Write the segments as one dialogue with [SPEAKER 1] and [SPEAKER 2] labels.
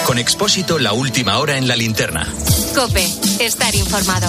[SPEAKER 1] Con Expósito, la última hora en la linterna.
[SPEAKER 2] COPE, estar informado.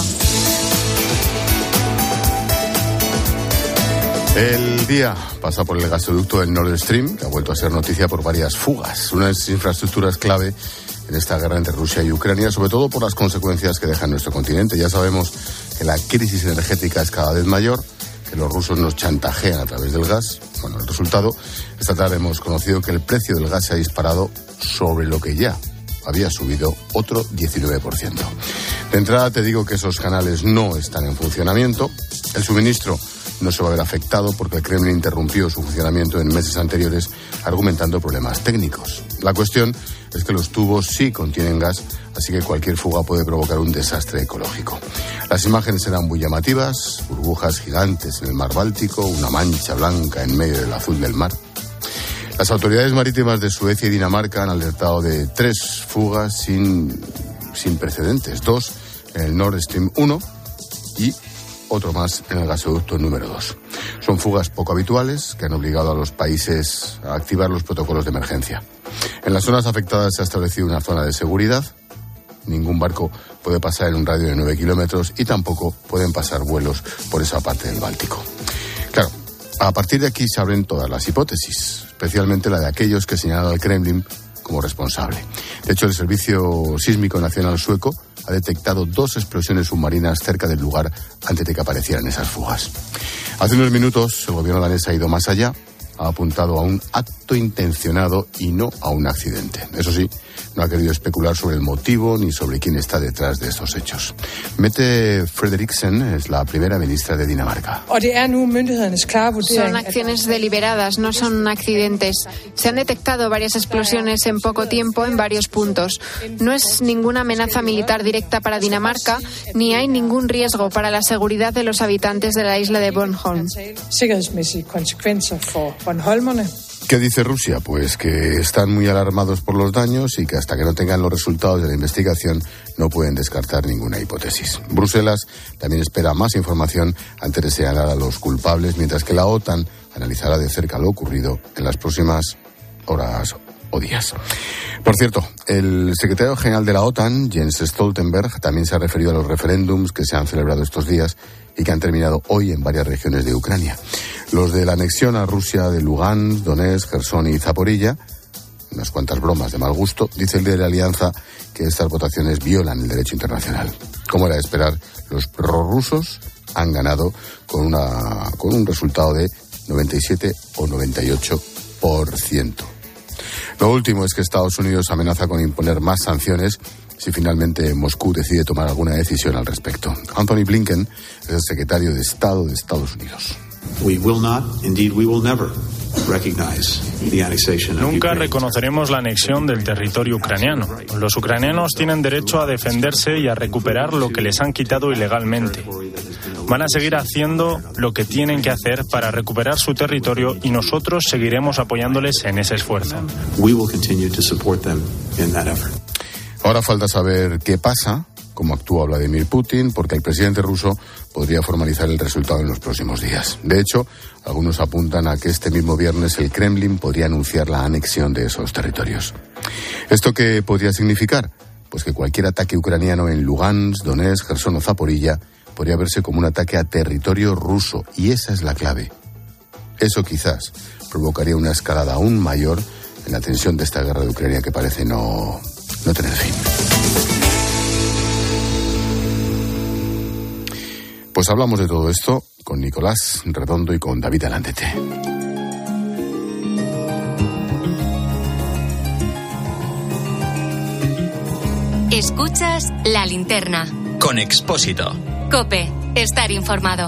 [SPEAKER 3] El día pasa por el gasoducto del Nord Stream, que ha vuelto a ser noticia por varias fugas. Unas infraestructuras clave en esta guerra entre Rusia y Ucrania, sobre todo por las consecuencias que deja en nuestro continente. Ya sabemos que la crisis energética es cada vez mayor, que los rusos nos chantajean a través del gas. Bueno, el resultado, esta tarde hemos conocido que el precio del gas se ha disparado sobre lo que ya había subido otro 19%. De entrada te digo que esos canales no están en funcionamiento. El suministro no se va a ver afectado porque el Kremlin interrumpió su funcionamiento en meses anteriores argumentando problemas técnicos. La cuestión es que los tubos sí contienen gas, así que cualquier fuga puede provocar un desastre ecológico. Las imágenes serán muy llamativas, burbujas gigantes en el mar Báltico, una mancha blanca en medio del azul del mar. Las autoridades marítimas de Suecia y Dinamarca han alertado de 3 fugas sin precedentes, 2 en el Nord Stream 1 y otro más en el gasoducto número 2. Son fugas poco habituales que han obligado a los países a activar los protocolos de emergencia. En las zonas afectadas se ha establecido una zona de seguridad. Ningún barco puede pasar en un radio de 9 kilómetros y tampoco pueden pasar vuelos por esa parte del Báltico. Claro, a partir de aquí se abren todas las hipótesis, especialmente la de aquellos que señalan al Kremlin como responsable. De hecho, el Servicio Sísmico Nacional sueco ha detectado 2 explosiones submarinas cerca del lugar antes de que aparecieran esas fugas. Hace unos minutos el gobierno danés ha ido más allá, ha apuntado a un acto intencionado y no a un accidente. Eso sí, no ha querido especular sobre el motivo ni sobre quién está detrás de estos hechos. Mette Frederiksen es la primera ministra de Dinamarca.
[SPEAKER 4] Son acciones deliberadas, no son accidentes. Se han detectado varias explosiones en poco tiempo en varios puntos. No es ninguna amenaza militar directa para Dinamarca, ni hay ningún riesgo para la seguridad de los habitantes de la isla de Bornholm.
[SPEAKER 3] ¿Qué dice Rusia? Pues que están muy alarmados por los daños y que hasta que no tengan los resultados de la investigación no pueden descartar ninguna hipótesis. Bruselas también espera más información antes de señalar a los culpables, mientras que la OTAN analizará de cerca lo ocurrido en las próximas horas o días. Por cierto, el secretario general de la OTAN, Jens Stoltenberg, también se ha referido a los referéndums que se han celebrado estos días y que han terminado hoy en varias regiones de Ucrania. Los de la anexión a Rusia de Lugansk, Donetsk, Jersón y Zaporilla, unas cuantas bromas de mal gusto, dice el de la Alianza que estas votaciones violan el derecho internacional. Como era de esperar, los prorrusos han ganado con un resultado de 97 o 98%. Lo último es que Estados Unidos amenaza con imponer más sanciones si finalmente Moscú decide tomar alguna decisión al respecto. Anthony Blinken es el secretario de Estado de Estados Unidos.
[SPEAKER 5] Nunca reconoceremos la anexión del territorio ucraniano. Los ucranianos tienen derecho a defenderse y a recuperar lo que les han quitado ilegalmente. Van a seguir haciendo lo que tienen que hacer para recuperar su territorio y nosotros seguiremos apoyándoles en ese esfuerzo.
[SPEAKER 3] Ahora falta saber qué pasa, cómo actúa Vladimir Putin, porque el presidente ruso podría formalizar el resultado en los próximos días. De hecho, algunos apuntan a que este mismo viernes el Kremlin podría anunciar la anexión de esos territorios. ¿Esto qué podría significar? Pues que cualquier ataque ucraniano en Lugansk, Donetsk, Jersón o Zaporilla podría verse como un ataque a territorio ruso, y esa es la clave. Eso quizás provocaría una escalada aún mayor en la tensión de esta guerra de Ucrania que parece no tener fin. Pues hablamos de todo esto con Nicolás Redondo y con David Alandete.
[SPEAKER 2] Escuchas La Linterna.
[SPEAKER 1] Con Expósito.
[SPEAKER 2] COPE, estar informado.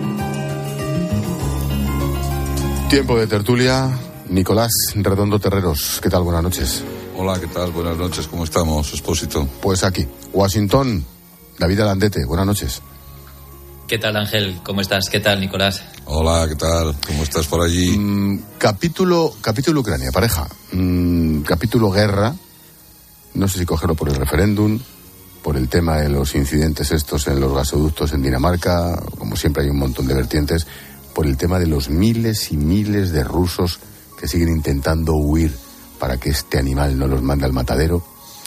[SPEAKER 3] Tiempo de tertulia. Nicolás Redondo Terreros, ¿qué tal? Buenas noches.
[SPEAKER 6] Hola, ¿qué tal? Buenas noches, ¿cómo estamos, Expósito?
[SPEAKER 3] Pues aquí, Washington, David Alandete, buenas noches.
[SPEAKER 7] ¿Qué tal, Ángel? ¿Cómo estás? ¿Qué tal, Nicolás?
[SPEAKER 6] Hola, ¿qué tal? ¿Cómo estás por allí?
[SPEAKER 3] Capítulo Ucrania, pareja. Capítulo guerra. No sé si cogerlo por el referéndum, por el tema de los incidentes estos en los gasoductos en Dinamarca, como siempre hay un montón de vertientes, por el tema de los miles y miles de rusos que siguen intentando huir para que este animal no los mande al matadero.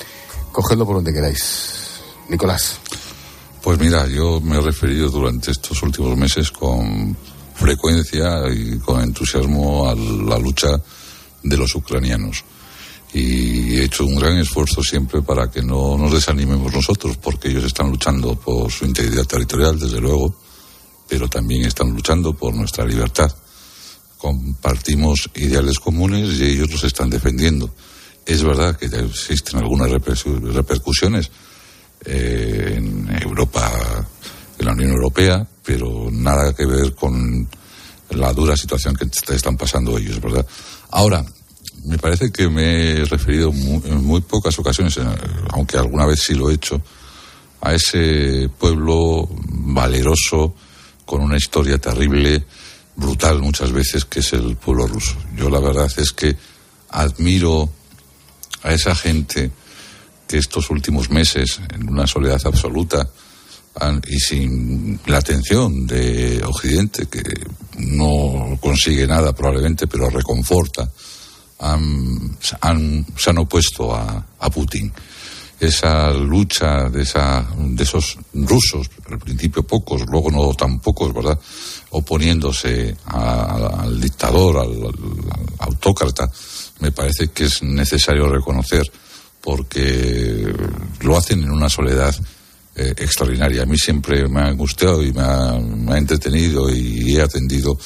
[SPEAKER 3] cogedlo por donde queráis. Nicolás.
[SPEAKER 6] Pues mira, yo me he referido durante estos últimos meses con frecuencia y con entusiasmo a la lucha de los ucranianos. Y he hecho un gran esfuerzo siempre para que no nos desanimemos nosotros, porque ellos están luchando por su integridad territorial, desde luego, pero también están luchando por nuestra libertad. Compartimos ideales comunes y ellos los están defendiendo. Es verdad que existen algunas repercusiones en Europa, en la Unión Europea, pero nada que ver con la dura situación que están pasando ellos, ¿verdad? Ahora, me parece que me he referido en muy pocas ocasiones, aunque alguna vez sí lo he hecho, a ese pueblo valeroso, con una historia terrible, brutal muchas veces, que es el pueblo ruso. Yo la verdad es que admiro a esa gente que estos últimos meses, en una soledad absoluta y sin la atención de Occidente, que no consigue nada probablemente, pero reconforta, se han opuesto a Putin. Esa lucha de esos rusos, al principio pocos, luego no tan pocos, ¿verdad?, oponiéndose al dictador, al autócrata, me parece que es necesario reconocer, porque lo hacen en una soledad extraordinaria. A mí siempre me ha angustiado y me ha entretenido y he atendido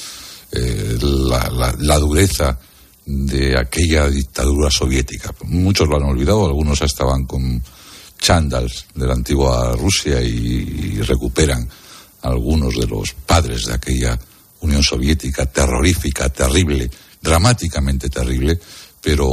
[SPEAKER 6] la dureza de aquella dictadura soviética. Muchos lo han olvidado, algunos estaban con chándals de la antigua Rusia y recuperan algunos de los padres de aquella Unión Soviética terrorífica, terrible, dramáticamente terrible, pero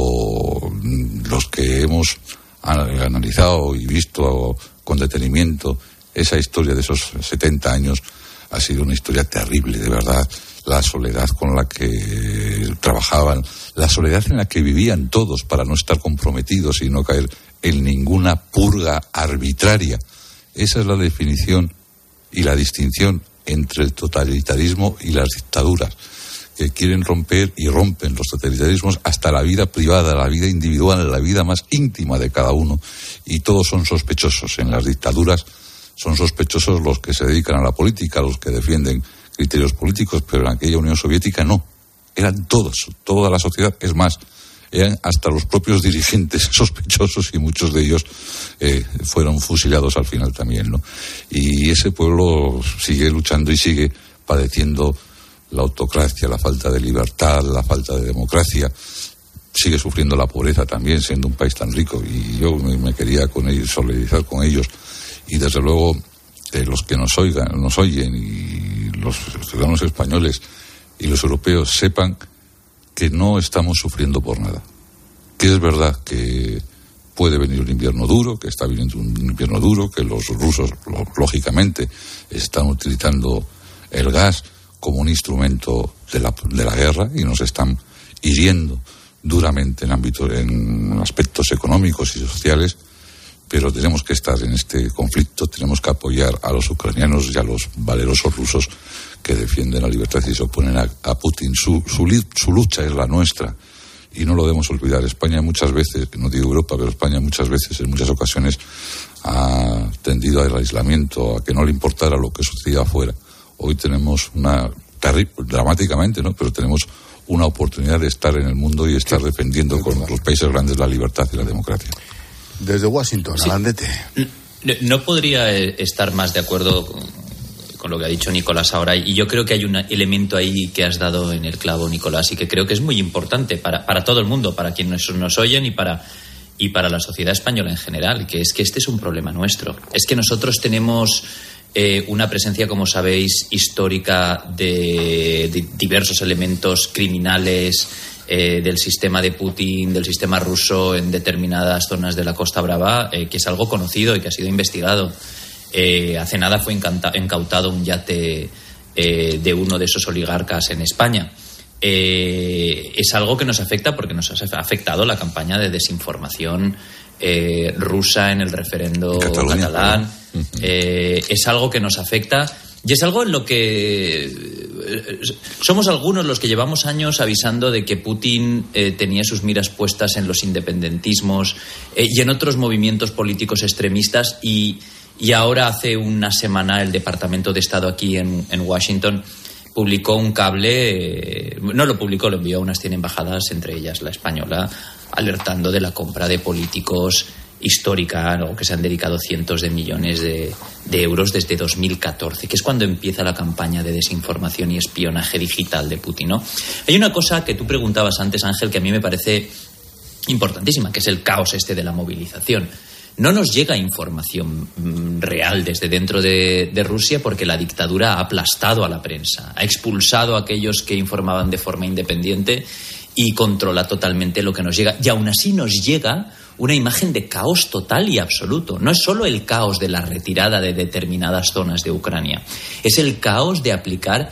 [SPEAKER 6] los que hemos analizado y visto con detenimiento esa historia de esos 70 años, ha sido una historia terrible, de verdad. La soledad con la que trabajaban, la soledad en la que vivían todos para no estar comprometidos y no caer en ninguna purga arbitraria. Esa es la definición y la distinción entre el totalitarismo y las dictaduras, que quieren romper y rompen los totalitarismos hasta la vida privada, la vida individual, la vida más íntima de cada uno, y todos son sospechosos. En las dictaduras son sospechosos los que se dedican a la política, los que defienden criterios políticos, pero en aquella Unión Soviética no, eran todos, toda la sociedad. Es más, eran hasta los propios dirigentes sospechosos, y muchos de ellos fueron fusilados al final también, ¿no? Y ese pueblo sigue luchando y sigue padeciendo la autocracia, la falta de libertad, la falta de democracia. Sigue sufriendo la pobreza también, siendo un país tan rico, y yo me quería con ellos, solidarizar con ellos, y desde luego los que nos oyen, y los ciudadanos españoles y los europeos sepan que no estamos sufriendo por nada. Que es verdad que puede venir un invierno duro, que está viniendo un invierno duro, que los rusos, lógicamente, están utilizando el gas como un instrumento de la guerra y nos están hiriendo duramente en aspectos económicos y sociales, pero tenemos que estar en este conflicto, tenemos que apoyar a los ucranianos y a los valerosos rusos que defienden la libertad y se oponen a Putin. Su lucha es la nuestra y no lo debemos olvidar. España muchas veces, no digo Europa, pero España muchas veces, en muchas ocasiones, ha tendido al aislamiento, a que no le importara lo que sucedía afuera. Hoy tenemos dramáticamente, ¿no?, pero tenemos una oportunidad de estar en el mundo y estar defendiendo con los países grandes la libertad y la democracia.
[SPEAKER 3] Desde Washington, sí. Alandete.
[SPEAKER 7] No podría estar más de acuerdo con lo que ha dicho Nicolás ahora, y yo creo que hay un elemento ahí que has dado en el clavo, Nicolás, y que creo que es muy importante para todo el mundo, para quienes nos oyen y para la sociedad española en general, que es que este es un problema nuestro. Es que nosotros tenemos una presencia, como sabéis, histórica de diversos elementos criminales del sistema de Putin, del sistema ruso en determinadas zonas de la Costa Brava, que es algo conocido y que ha sido investigado. Hace nada fue incautado un yate de uno de esos oligarcas en España. Es algo que nos afecta porque nos ha afectado la campaña de desinformación rusa en el referendo catalán. Es algo que nos afecta Y es algo en lo que somos algunos los que llevamos años avisando de que Putin tenía sus miras puestas en los independentismos y en otros movimientos políticos extremistas, y ahora hace una semana el Departamento de Estado aquí en Washington publicó un cable, no lo publicó, lo envió a unas 100 embajadas, entre ellas la española, alertando de la compra de políticos histórica, ¿no?, que se han dedicado cientos de millones de euros desde 2014, que es cuando empieza la campaña de desinformación y espionaje digital de Putin, ¿no? Hay una cosa que tú preguntabas antes, Ángel, que a mí me parece importantísima, que es el caos de la movilización. No nos llega información real desde dentro de Rusia porque la dictadura ha aplastado a la prensa, ha expulsado a aquellos que informaban de forma independiente y controla totalmente lo que nos llega. Y aún así nos llega una imagen de caos total y absoluto. No es solo el caos de la retirada de determinadas zonas de Ucrania, es el caos de aplicar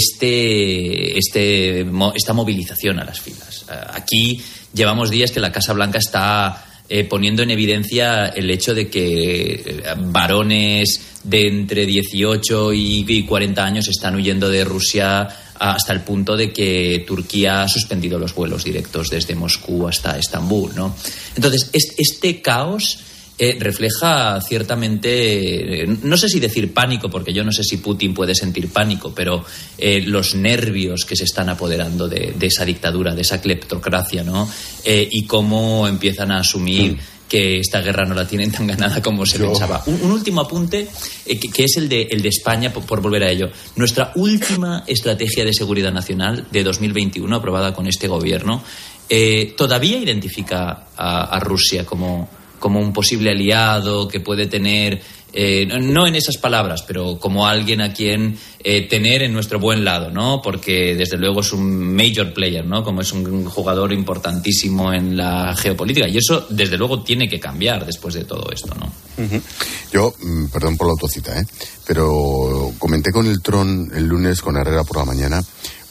[SPEAKER 7] esta movilización a las filas. Aquí llevamos días que la Casa Blanca está poniendo en evidencia el hecho de que varones de entre 18 y 40 años están huyendo de Rusia hasta el punto de que Turquía ha suspendido los vuelos directos desde Moscú hasta Estambul, ¿no? Entonces, este caos refleja ciertamente, no sé si decir pánico, porque yo no sé si Putin puede sentir pánico, pero los nervios que se están apoderando de esa dictadura, de esa cleptocracia, ¿no? Y cómo empiezan a asumir que esta guerra no la tienen tan ganada como se pensaba. Un último apunte, que es el de España, por volver a ello. Nuestra última estrategia de seguridad nacional de 2021, aprobada con este gobierno, todavía identifica a Rusia como un posible aliado que puede tener, no en esas palabras, pero como alguien a quien tener en nuestro buen lado, ¿no? Porque desde luego es un major player, ¿no? Como es un jugador importantísimo en la geopolítica, y eso desde luego tiene que cambiar después de todo esto, ¿no?
[SPEAKER 3] Uh-huh. Yo, perdón por la autocita, pero comenté con el Tron el lunes con Herrera por la mañana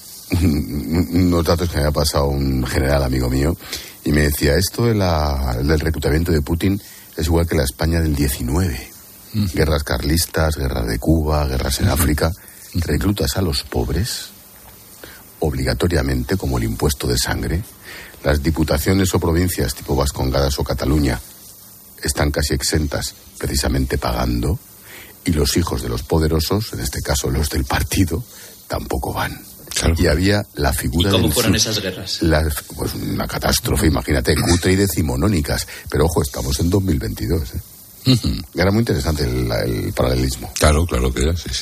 [SPEAKER 3] unos datos que me había pasado un general amigo mío, y me decía, esto del reclutamiento de Putin es igual que la España del 19. Guerras carlistas, guerras de Cuba, guerras en África. Reclutas a los pobres obligatoriamente, como el impuesto de sangre. Las diputaciones o provincias tipo Vascongadas o Cataluña están casi exentas, precisamente pagando. Y los hijos de los poderosos, en este caso los del partido, tampoco van. Claro. Y había la figura.
[SPEAKER 7] ¿Y cómo fueron esas guerras?
[SPEAKER 3] Pues una catástrofe, imagínate, cutre y decimonónicas. Pero ojo, estamos en 2022. Era muy interesante el paralelismo.
[SPEAKER 6] Claro que era, sí.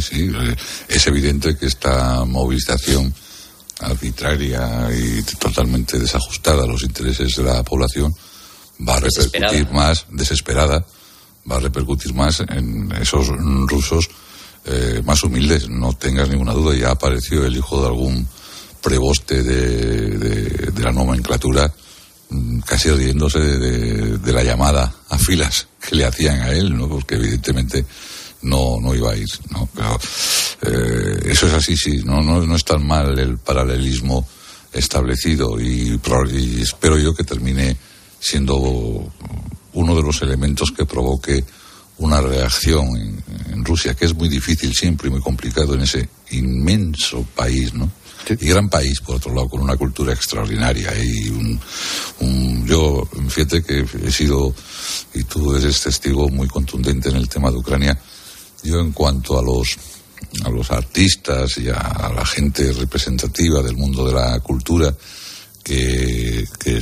[SPEAKER 6] Es evidente que esta movilización arbitraria y totalmente desajustada a los intereses de la población va a repercutir desesperada, va a repercutir más en esos rusos más humildes. No tengas ninguna duda, ya apareció el hijo de algún preboste de la nomenclatura, casi riéndose de la llamada a filas que le hacían a él, ¿no? Porque evidentemente no iba a ir, ¿no? Pero eso es así, sí, no es tan mal el paralelismo establecido, y espero yo que termine siendo uno de los elementos que provoque una reacción en Rusia, que es muy difícil siempre y muy complicado en ese inmenso país, ¿no? Sí. Y gran país, por otro lado, con una cultura extraordinaria. Y yo, fíjate que he sido, y tú eres testigo muy contundente en el tema de Ucrania, yo en cuanto a los artistas y a la gente representativa del mundo de la cultura que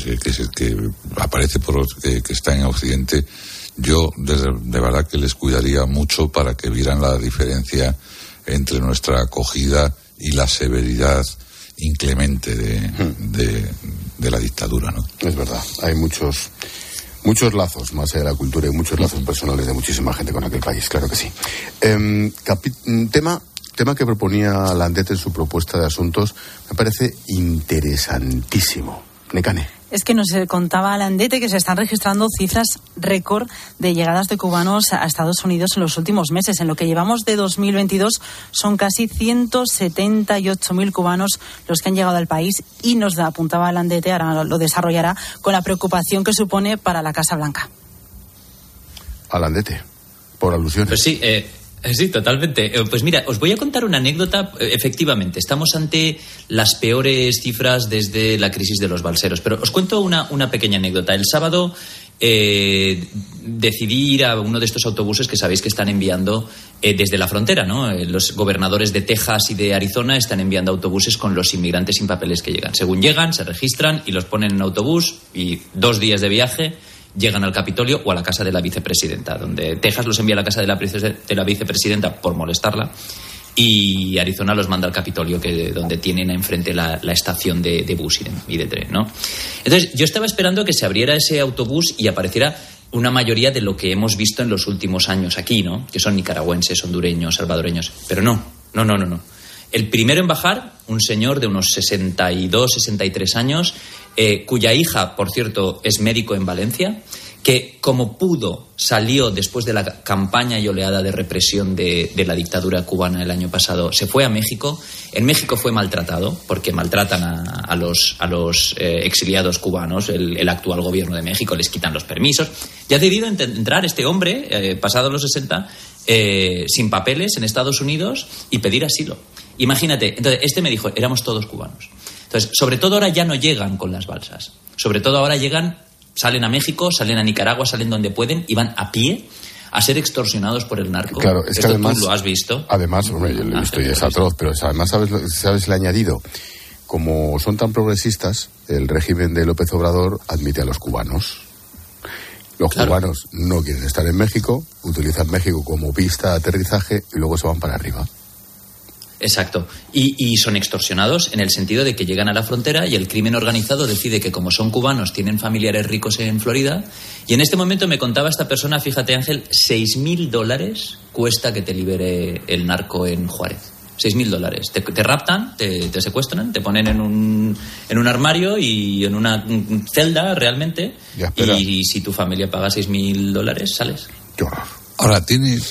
[SPEAKER 6] aparece que está en Occidente, yo de verdad que les cuidaría mucho para que vieran la diferencia entre nuestra acogida y la severidad inclemente de la dictadura, ¿no? Es
[SPEAKER 3] verdad, hay muchos lazos más allá de la cultura y muchos lazos personales de muchísima gente con aquel país, claro que sí. Tema que proponía Landet en su propuesta de asuntos me parece interesantísimo. Nekane.
[SPEAKER 8] Es que nos contaba Landete que se están registrando cifras récord de llegadas de cubanos a Estados Unidos en los últimos meses. En lo que llevamos de 2022 son casi 178.000 cubanos los que han llegado al país, y nos apuntaba Landete, ahora lo desarrollará, con la preocupación que supone para la Casa Blanca.
[SPEAKER 3] A Landete, por alusiones.
[SPEAKER 7] Pues sí, Sí, totalmente. Pues mira, os voy a contar una anécdota. Efectivamente, estamos ante las peores cifras desde la crisis de los balseros. Pero os cuento una pequeña anécdota. El sábado decidí ir a uno de estos autobuses que sabéis que están enviando desde la frontera, ¿no? Los gobernadores de Texas y de Arizona están enviando autobuses con los inmigrantes sin papeles que llegan. Según llegan, se registran y los ponen en autobús y 2 días de viaje llegan al Capitolio o a la casa de la vicepresidenta, donde Texas los envía a la casa de la vicepresidenta por molestarla y Arizona los manda al Capitolio, donde tienen enfrente la estación de bus y de tren, ¿no? Entonces, yo estaba esperando que se abriera ese autobús y apareciera una mayoría de lo que hemos visto en los últimos años aquí, ¿no? Que son nicaragüenses, hondureños, salvadoreños. Pero no. El primero en bajar, un señor de unos 62, 63 años, cuya hija, por cierto, es médico en Valencia, que como pudo salió después de la campaña y oleada de represión de la dictadura cubana el año pasado, se fue a México. En México fue maltratado, porque maltratan a los exiliados cubanos, el actual gobierno de México, les quitan los permisos. Ya ha decidido entrar este hombre, pasado los 60, sin papeles en Estados Unidos y pedir asilo. Imagínate, entonces este me dijo, éramos todos cubanos. Entonces, sobre todo ahora ya no llegan con las balsas. Sobre todo ahora salen a México, salen a Nicaragua, salen donde pueden y van a pie a ser extorsionados por el narco.
[SPEAKER 3] Claro, es que además,
[SPEAKER 7] tú lo has visto.
[SPEAKER 3] Además, hombre, yo lo he visto y es atroz, pero además sabes el añadido. Como son tan progresistas, el régimen de López Obrador admite a los cubanos. Los cubanos no quieren estar en México, utilizan México como pista de aterrizaje y luego se van para arriba.
[SPEAKER 7] Exacto. Y son extorsionados en el sentido de que llegan a la frontera y el crimen organizado decide que como son cubanos tienen familiares ricos en Florida. Y en este momento me contaba esta persona, fíjate Ángel, $6.000 cuesta que te libere el narco en Juárez. $6.000. Te raptan, te secuestran, te ponen en un armario y en una celda realmente. Y si tu familia paga $6.000, sales.
[SPEAKER 3] Qué horror.
[SPEAKER 6] Ahora,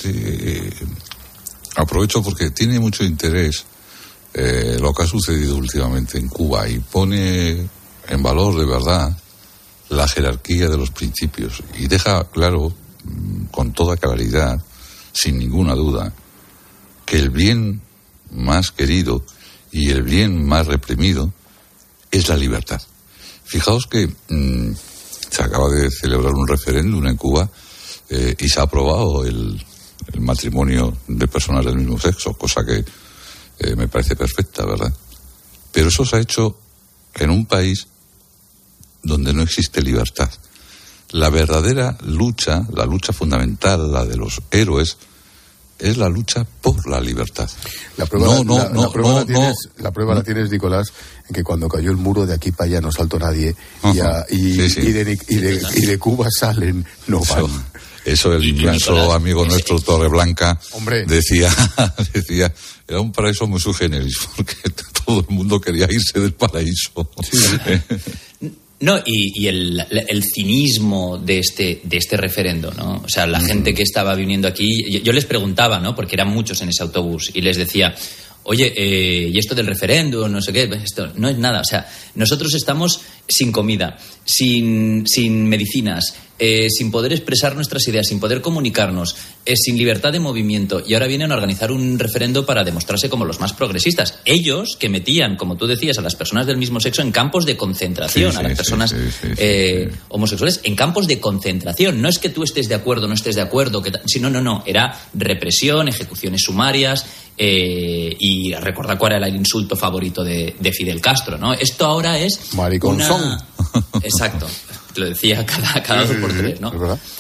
[SPEAKER 6] aprovecho porque tiene mucho interés lo que ha sucedido últimamente en Cuba y pone en valor de verdad la jerarquía de los principios y deja claro con toda claridad, sin ninguna duda, que el bien más querido y el bien más reprimido es la libertad. Fijaos que se acaba de celebrar un referéndum en Cuba y se ha aprobado el matrimonio de personas del mismo sexo, cosa que me parece perfecta, ¿verdad? Pero eso se ha hecho en un país donde no existe libertad. La verdadera lucha, la lucha fundamental, la de los héroes, es la lucha por la libertad.
[SPEAKER 3] La prueba la tienes, Nicolás, en que cuando cayó el muro de aquí para allá no saltó nadie y de Cuba salen, no van.
[SPEAKER 6] Eso el inmenso amigo nuestro Torreblanca decía, era un paraíso muy sui generis, porque todo el mundo quería irse del paraíso.
[SPEAKER 7] Sí. No, y el cinismo de este referendo, ¿no? O sea, la gente que estaba viniendo aquí, yo les preguntaba, ¿no? Porque eran muchos en ese autobús, y les decía, oye, ¿y esto del referendo? No sé qué, esto no es nada. O sea, nosotros estamos sin comida, sin medicinas, sin poder expresar nuestras ideas, sin poder comunicarnos, sin libertad de movimiento, y ahora vienen a organizar un referendo para demostrarse como los más progresistas. Ellos que metían, como tú decías, a las personas del mismo sexo en campos de concentración, a las personas homosexuales en campos de concentración. No es que tú estés de acuerdo o no estés de acuerdo, no, era represión, ejecuciones sumarias, y recordad cuál era el insulto favorito de Fidel Castro, ¿no? Esto ahora es
[SPEAKER 3] mariconzón.
[SPEAKER 7] Exacto. Lo decía cada 2 por 3, ¿no?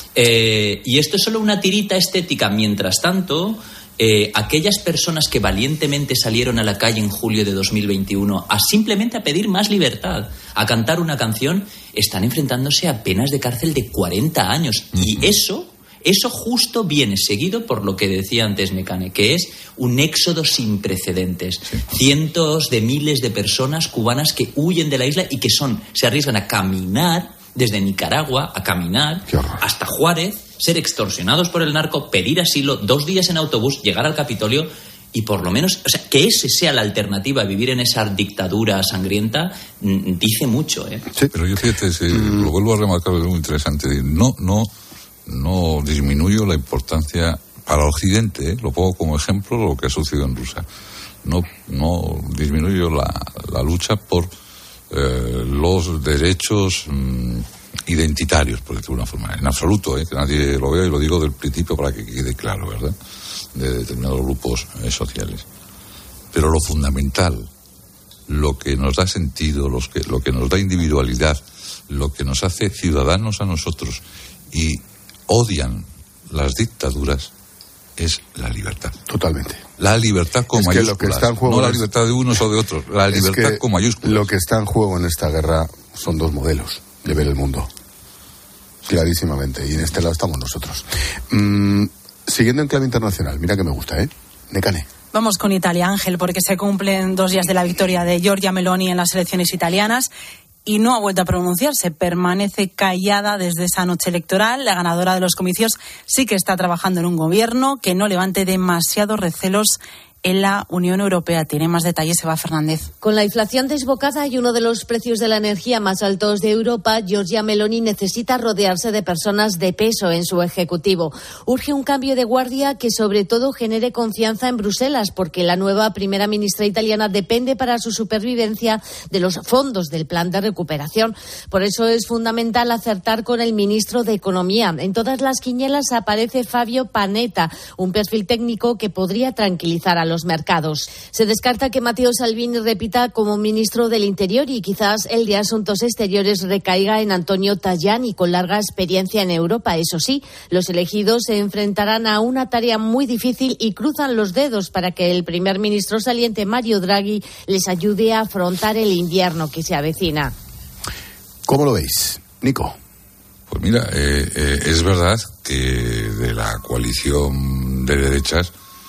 [SPEAKER 7] Y esto es solo una tirita estética. Mientras tanto, aquellas personas que valientemente salieron a la calle en julio de 2021 simplemente a pedir más libertad, a cantar una canción, están enfrentándose a penas de cárcel de 40 años. Y eso justo viene seguido por lo que decía antes Mecane, que es un éxodo sin precedentes. Sí. Cientos de miles de personas cubanas que huyen de la isla y que se arriesgan a caminar desde Nicaragua, a caminar hasta Juárez, ser extorsionados por el narco, pedir asilo, 2 días en autobús, llegar al Capitolio y por lo menos, o sea, que ese sea la alternativa a vivir en esa dictadura sangrienta, dice mucho, ¿eh?
[SPEAKER 6] Sí, pero yo fíjate, lo vuelvo a remarcar, es muy interesante. No disminuyo la importancia para Occidente, lo pongo como ejemplo lo que ha sucedido en Rusia. No disminuyo la lucha por los derechos identitarios, por decirlo de una forma. En absoluto, que nadie lo vea, y lo digo del principio para que quede claro, ¿verdad?, de determinados grupos sociales. Pero lo fundamental, lo que nos da sentido, lo que nos da individualidad, lo que nos hace ciudadanos a nosotros y odian las dictaduras, es la libertad.
[SPEAKER 3] Totalmente.
[SPEAKER 6] La libertad con mayúsculas. Lo que está en juego, no la libertad de unos o de otros, la libertad con mayúsculas.
[SPEAKER 3] Lo que está en juego en esta guerra son dos modelos de ver el mundo. Clarísimamente. Y en este lado estamos nosotros. Siguiendo en clave internacional, mira que me gusta, Necane.
[SPEAKER 8] Vamos con Italia, Ángel, porque se cumplen 2 días de la victoria de Giorgia Meloni en las elecciones italianas y no ha vuelto a pronunciarse. Permanece callada desde esa noche electoral. La ganadora de los comicios sí que está trabajando en un gobierno que no levante demasiados recelos en la Unión Europea. Tiene más detalles Eva Fernández.
[SPEAKER 9] Con la inflación desbocada y uno de los precios de la energía más altos de Europa, Giorgia Meloni necesita rodearse de personas de peso en su ejecutivo. Urge un cambio de guardia que sobre todo genere confianza en Bruselas, porque la nueva primera ministra italiana depende para su supervivencia de los fondos del plan de recuperación. Por eso es fundamental acertar con el ministro de Economía. En todas las quinielas aparece Fabio Panetta, un perfil técnico que podría tranquilizar a los mercados. Se descarta que Matteo Salvini repita como ministro del Interior y quizás el de Asuntos Exteriores recaiga en Antonio Tajani, con larga experiencia en Europa. Eso sí, los elegidos se enfrentarán a una tarea muy difícil y cruzan los dedos para que el primer ministro saliente, Mario Draghi, les ayude a afrontar el invierno que se avecina.
[SPEAKER 3] ¿Cómo lo veis, Nico?
[SPEAKER 6] Pues mira, es verdad que de la coalición de derechas,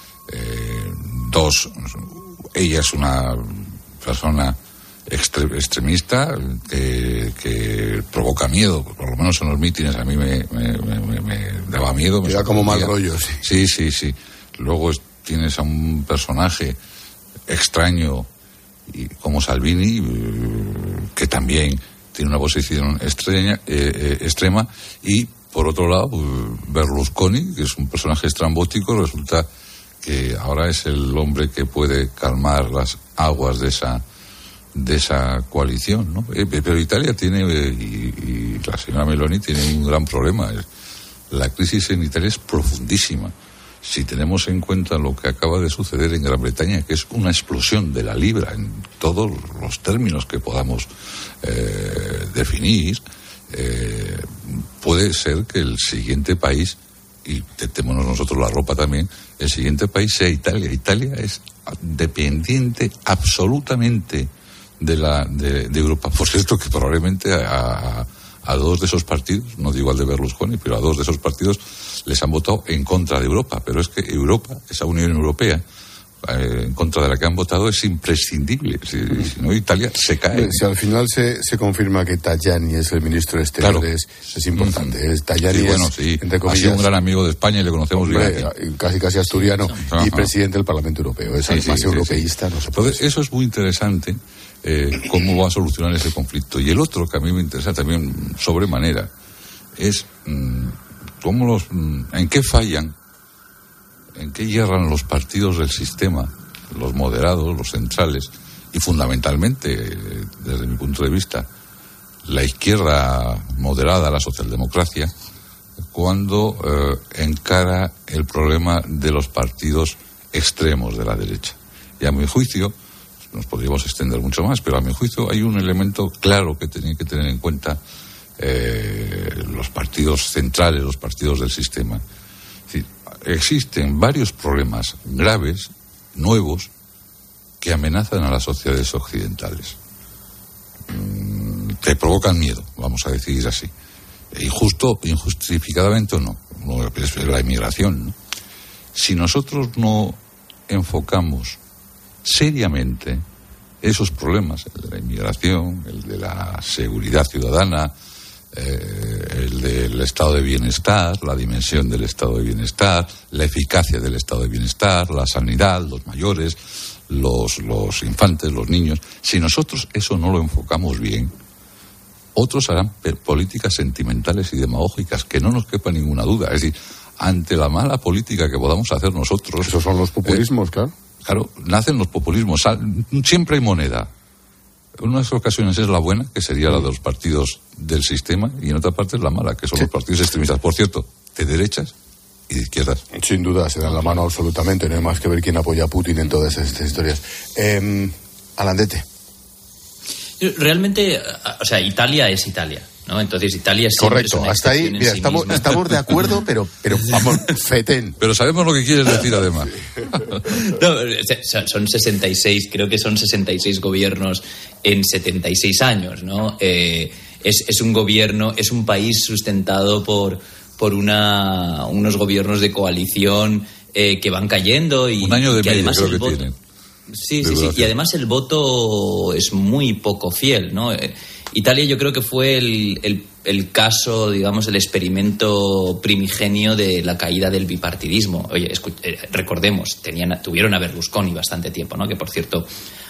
[SPEAKER 6] ella es una persona extremista que provoca miedo, por lo menos en los mítines a mí me daba miedo.
[SPEAKER 3] Me da como mal rollo.
[SPEAKER 6] Sí. Luego tienes a un personaje extraño como Salvini, que también tiene una posición extrema, y por otro lado Berlusconi, que es un personaje estrambótico, resulta que ahora es el hombre que puede calmar las aguas de esa coalición, ¿no? Pero Italia tiene, y la señora Meloni tiene un gran problema. La crisis en Italia es profundísima. Si tenemos en cuenta lo que acaba de suceder en Gran Bretaña, que es una explosión de la libra en todos los términos que podamos definir, puede ser que el siguiente país, y tentémonos nosotros la ropa también, el siguiente país sea Italia. Italia es dependiente absolutamente de Europa. Por cierto, que probablemente a 2 de esos partidos, no digo al de Berlusconi, pero a 2 de esos partidos les han votado en contra de Europa. Pero es que Europa, esa Unión Europea, en contra de la que han votado, es imprescindible. Si no, Italia se cae.
[SPEAKER 3] Si al final se confirma que Tajani es el ministro de Exteriores, claro, es importante. Tajani entre comillas,
[SPEAKER 6] ha sido un gran amigo de España y le conocemos bien.
[SPEAKER 3] Casi asturiano, y presidente del Parlamento Europeo. Es más europeísta. No se puede.
[SPEAKER 6] Entonces, eso es muy interesante, cómo va a solucionar ese conflicto. Y el otro que a mí me interesa también sobremanera es en qué fallan, en qué hierran los partidos del sistema, los moderados, los centrales, y fundamentalmente, desde mi punto de vista, la izquierda moderada, la socialdemocracia, cuando encara el problema de los partidos extremos de la derecha. Y a mi juicio, nos podríamos extender mucho más, pero a mi juicio hay un elemento claro que tienen que tener en cuenta los partidos centrales, los partidos del sistema. Es decir, existen varios problemas graves, nuevos, que amenazan a las sociedades occidentales. Te provocan miedo, vamos a decir así. Injustificadamente o no. Es la inmigración, ¿no? Si nosotros no enfocamos seriamente esos problemas, el de la inmigración, el de la seguridad ciudadana, el del estado de bienestar, la dimensión del estado de bienestar, la eficacia del estado de bienestar, la sanidad, los mayores, los infantes, los niños. Si nosotros eso no lo enfocamos bien, otros harán políticas sentimentales y demagógicas, que no nos quepa ninguna duda. Es decir, ante la mala política que podamos hacer nosotros.
[SPEAKER 3] Esos son los populismos, claro.
[SPEAKER 6] Claro, nacen los populismos. Siempre hay moneda. En unas ocasiones es la buena, que sería la de los partidos del sistema, y en otra parte es la mala, que son los partidos extremistas. Por cierto, de derechas y de izquierdas.
[SPEAKER 3] Sin duda, se dan la mano absolutamente. No hay más que ver quién apoya a Putin en todas estas historias. Alandete.
[SPEAKER 7] Realmente, o sea, Italia es Italia, ¿no? Entonces Italia siempre
[SPEAKER 3] correcto,
[SPEAKER 7] es una
[SPEAKER 3] hasta ahí, mira,
[SPEAKER 7] sí
[SPEAKER 3] estamos de acuerdo, pero vamos, fetén.
[SPEAKER 6] Pero sabemos lo que quieres decir además.
[SPEAKER 7] No, son 66, creo que son 66 gobiernos en 76 años, ¿no? Es un gobierno, es un país sustentado por unos gobiernos de coalición que van cayendo y
[SPEAKER 6] un año de
[SPEAKER 7] que
[SPEAKER 6] media
[SPEAKER 7] además
[SPEAKER 6] creo que tienen.
[SPEAKER 7] Sí. Y además el voto es muy poco fiel, ¿no? Italia yo creo que fue el caso, digamos, el experimento primigenio de la caída del bipartidismo. Oye, recordemos, tuvieron a Berlusconi bastante tiempo, ¿no? Que por cierto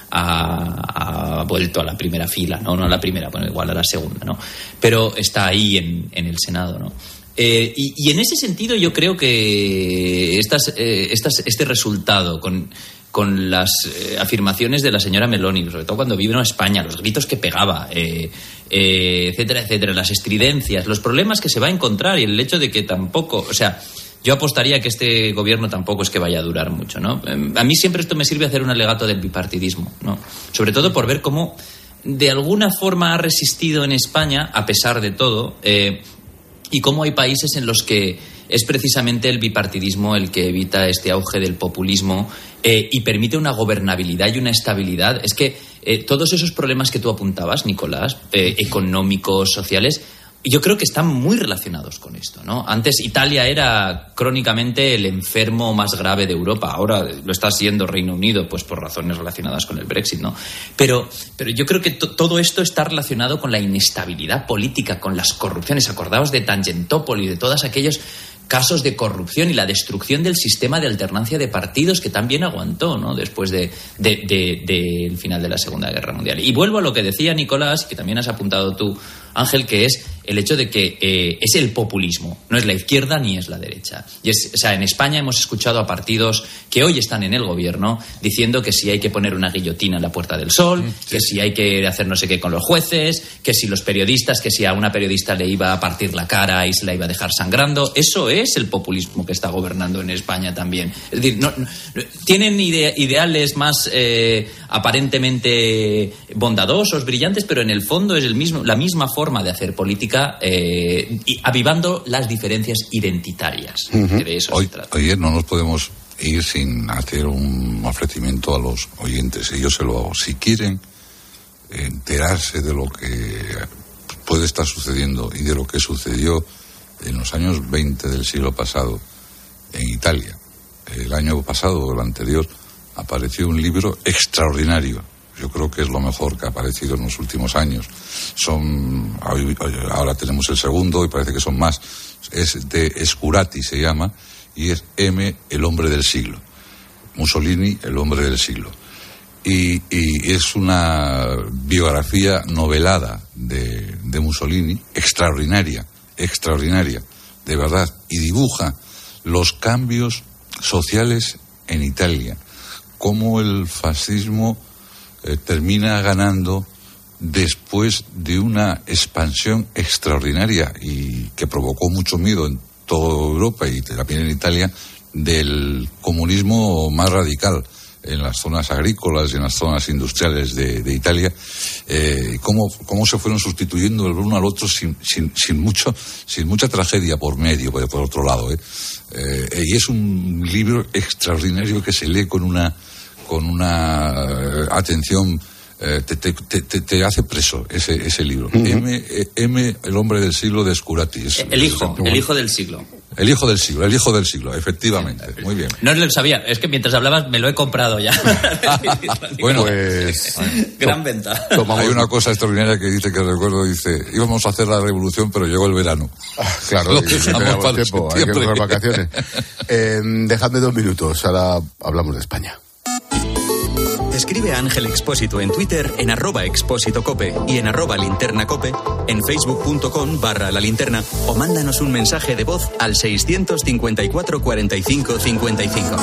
[SPEAKER 7] ha vuelto a la primera fila, no a la primera, bueno, igual a la segunda, ¿no? Pero está ahí en el Senado, ¿no? Y en ese sentido yo creo que este resultado con las afirmaciones de la señora Meloni, sobre todo cuando vino a España, los gritos que pegaba, etcétera, etcétera, las estridencias, los problemas que se va a encontrar y el hecho de que tampoco, o sea, yo apostaría que este gobierno tampoco es que vaya a durar mucho, ¿no? A mí siempre esto me sirve hacer un alegato del bipartidismo, ¿no? Sobre todo por ver cómo de alguna forma ha resistido en España, a pesar de todo, y cómo hay países en los que es precisamente el bipartidismo el que evita este auge del populismo y permite una gobernabilidad y una estabilidad. Es que todos esos problemas que tú apuntabas, Nicolás, económicos, sociales, yo creo que están muy relacionados con esto, ¿no? Antes Italia era crónicamente el enfermo más grave de Europa, ahora lo está siendo Reino Unido, pues por razones relacionadas con el Brexit, ¿no? Pero yo creo que todo esto está relacionado con la inestabilidad política, con las corrupciones. Acordaos de Tangentopoli, de todos aquellos casos de corrupción y la destrucción del sistema de alternancia de partidos que también aguantó, ¿no? Después del final de la Segunda Guerra Mundial. Y vuelvo a lo que decía Nicolás, que también has apuntado tú, Ángel, que es el hecho de que es el populismo, no es la izquierda ni es la derecha. Y o sea, en España hemos escuchado a partidos que hoy están en el gobierno diciendo que si hay que poner una guillotina en la Puerta del Sol, que si hay que hacer no sé qué con los jueces, que si los periodistas, que si a una periodista le iba a partir la cara y se la iba a dejar sangrando. Eso es el populismo que está gobernando en España también. Es decir, tienen ideales más aparentemente bondadosos, brillantes, pero en el fondo es la misma forma de hacer política, y avivando las diferencias identitarias. De eso se trata.
[SPEAKER 6] Ayer no nos podemos ir sin hacer un ofrecimiento a los oyentes, y yo se lo hago. Si quieren enterarse de lo que puede estar sucediendo y de lo que sucedió en los años 20 del siglo pasado en Italia, el año pasado o el anterior, apareció un libro extraordinario. Yo creo que es lo mejor que ha aparecido en los últimos años. Ahora tenemos el segundo y parece que son más. Es de Scurati, se llama, y es M, el hombre del siglo. Mussolini, el hombre del siglo. Y es una biografía novelada de Mussolini, extraordinaria, de verdad, y dibuja los cambios sociales en Italia, cómo el fascismo termina ganando después de una expansión extraordinaria y que provocó mucho miedo en toda Europa y también en Italia, del comunismo más radical en las zonas agrícolas y en las zonas industriales de Italia, cómo se fueron sustituyendo el uno al otro sin mucha tragedia por medio, por otro lado, y es un libro extraordinario que se lee con una atención, te hace preso ese libro. M, el hombre del siglo, de Scurati.
[SPEAKER 7] El hijo del siglo.
[SPEAKER 6] El hijo del siglo, efectivamente. Muy bien.
[SPEAKER 7] No lo sabía, es que mientras hablabas me lo he comprado ya.
[SPEAKER 6] Bueno,
[SPEAKER 3] pues
[SPEAKER 7] gran venta.
[SPEAKER 6] Hay una cosa extraordinaria que recuerdo, íbamos a hacer la revolución, pero llegó el verano.
[SPEAKER 3] Claro,
[SPEAKER 6] lo dejamos para
[SPEAKER 3] tiempo, hay que coger vacaciones. Dejadme 2 minutos, ahora hablamos de España.
[SPEAKER 1] Escribe a Ángel Expósito en Twitter en @expósitocope y en @linternacope, en facebook.com/la linterna o mándanos un mensaje de voz al 654 45 55.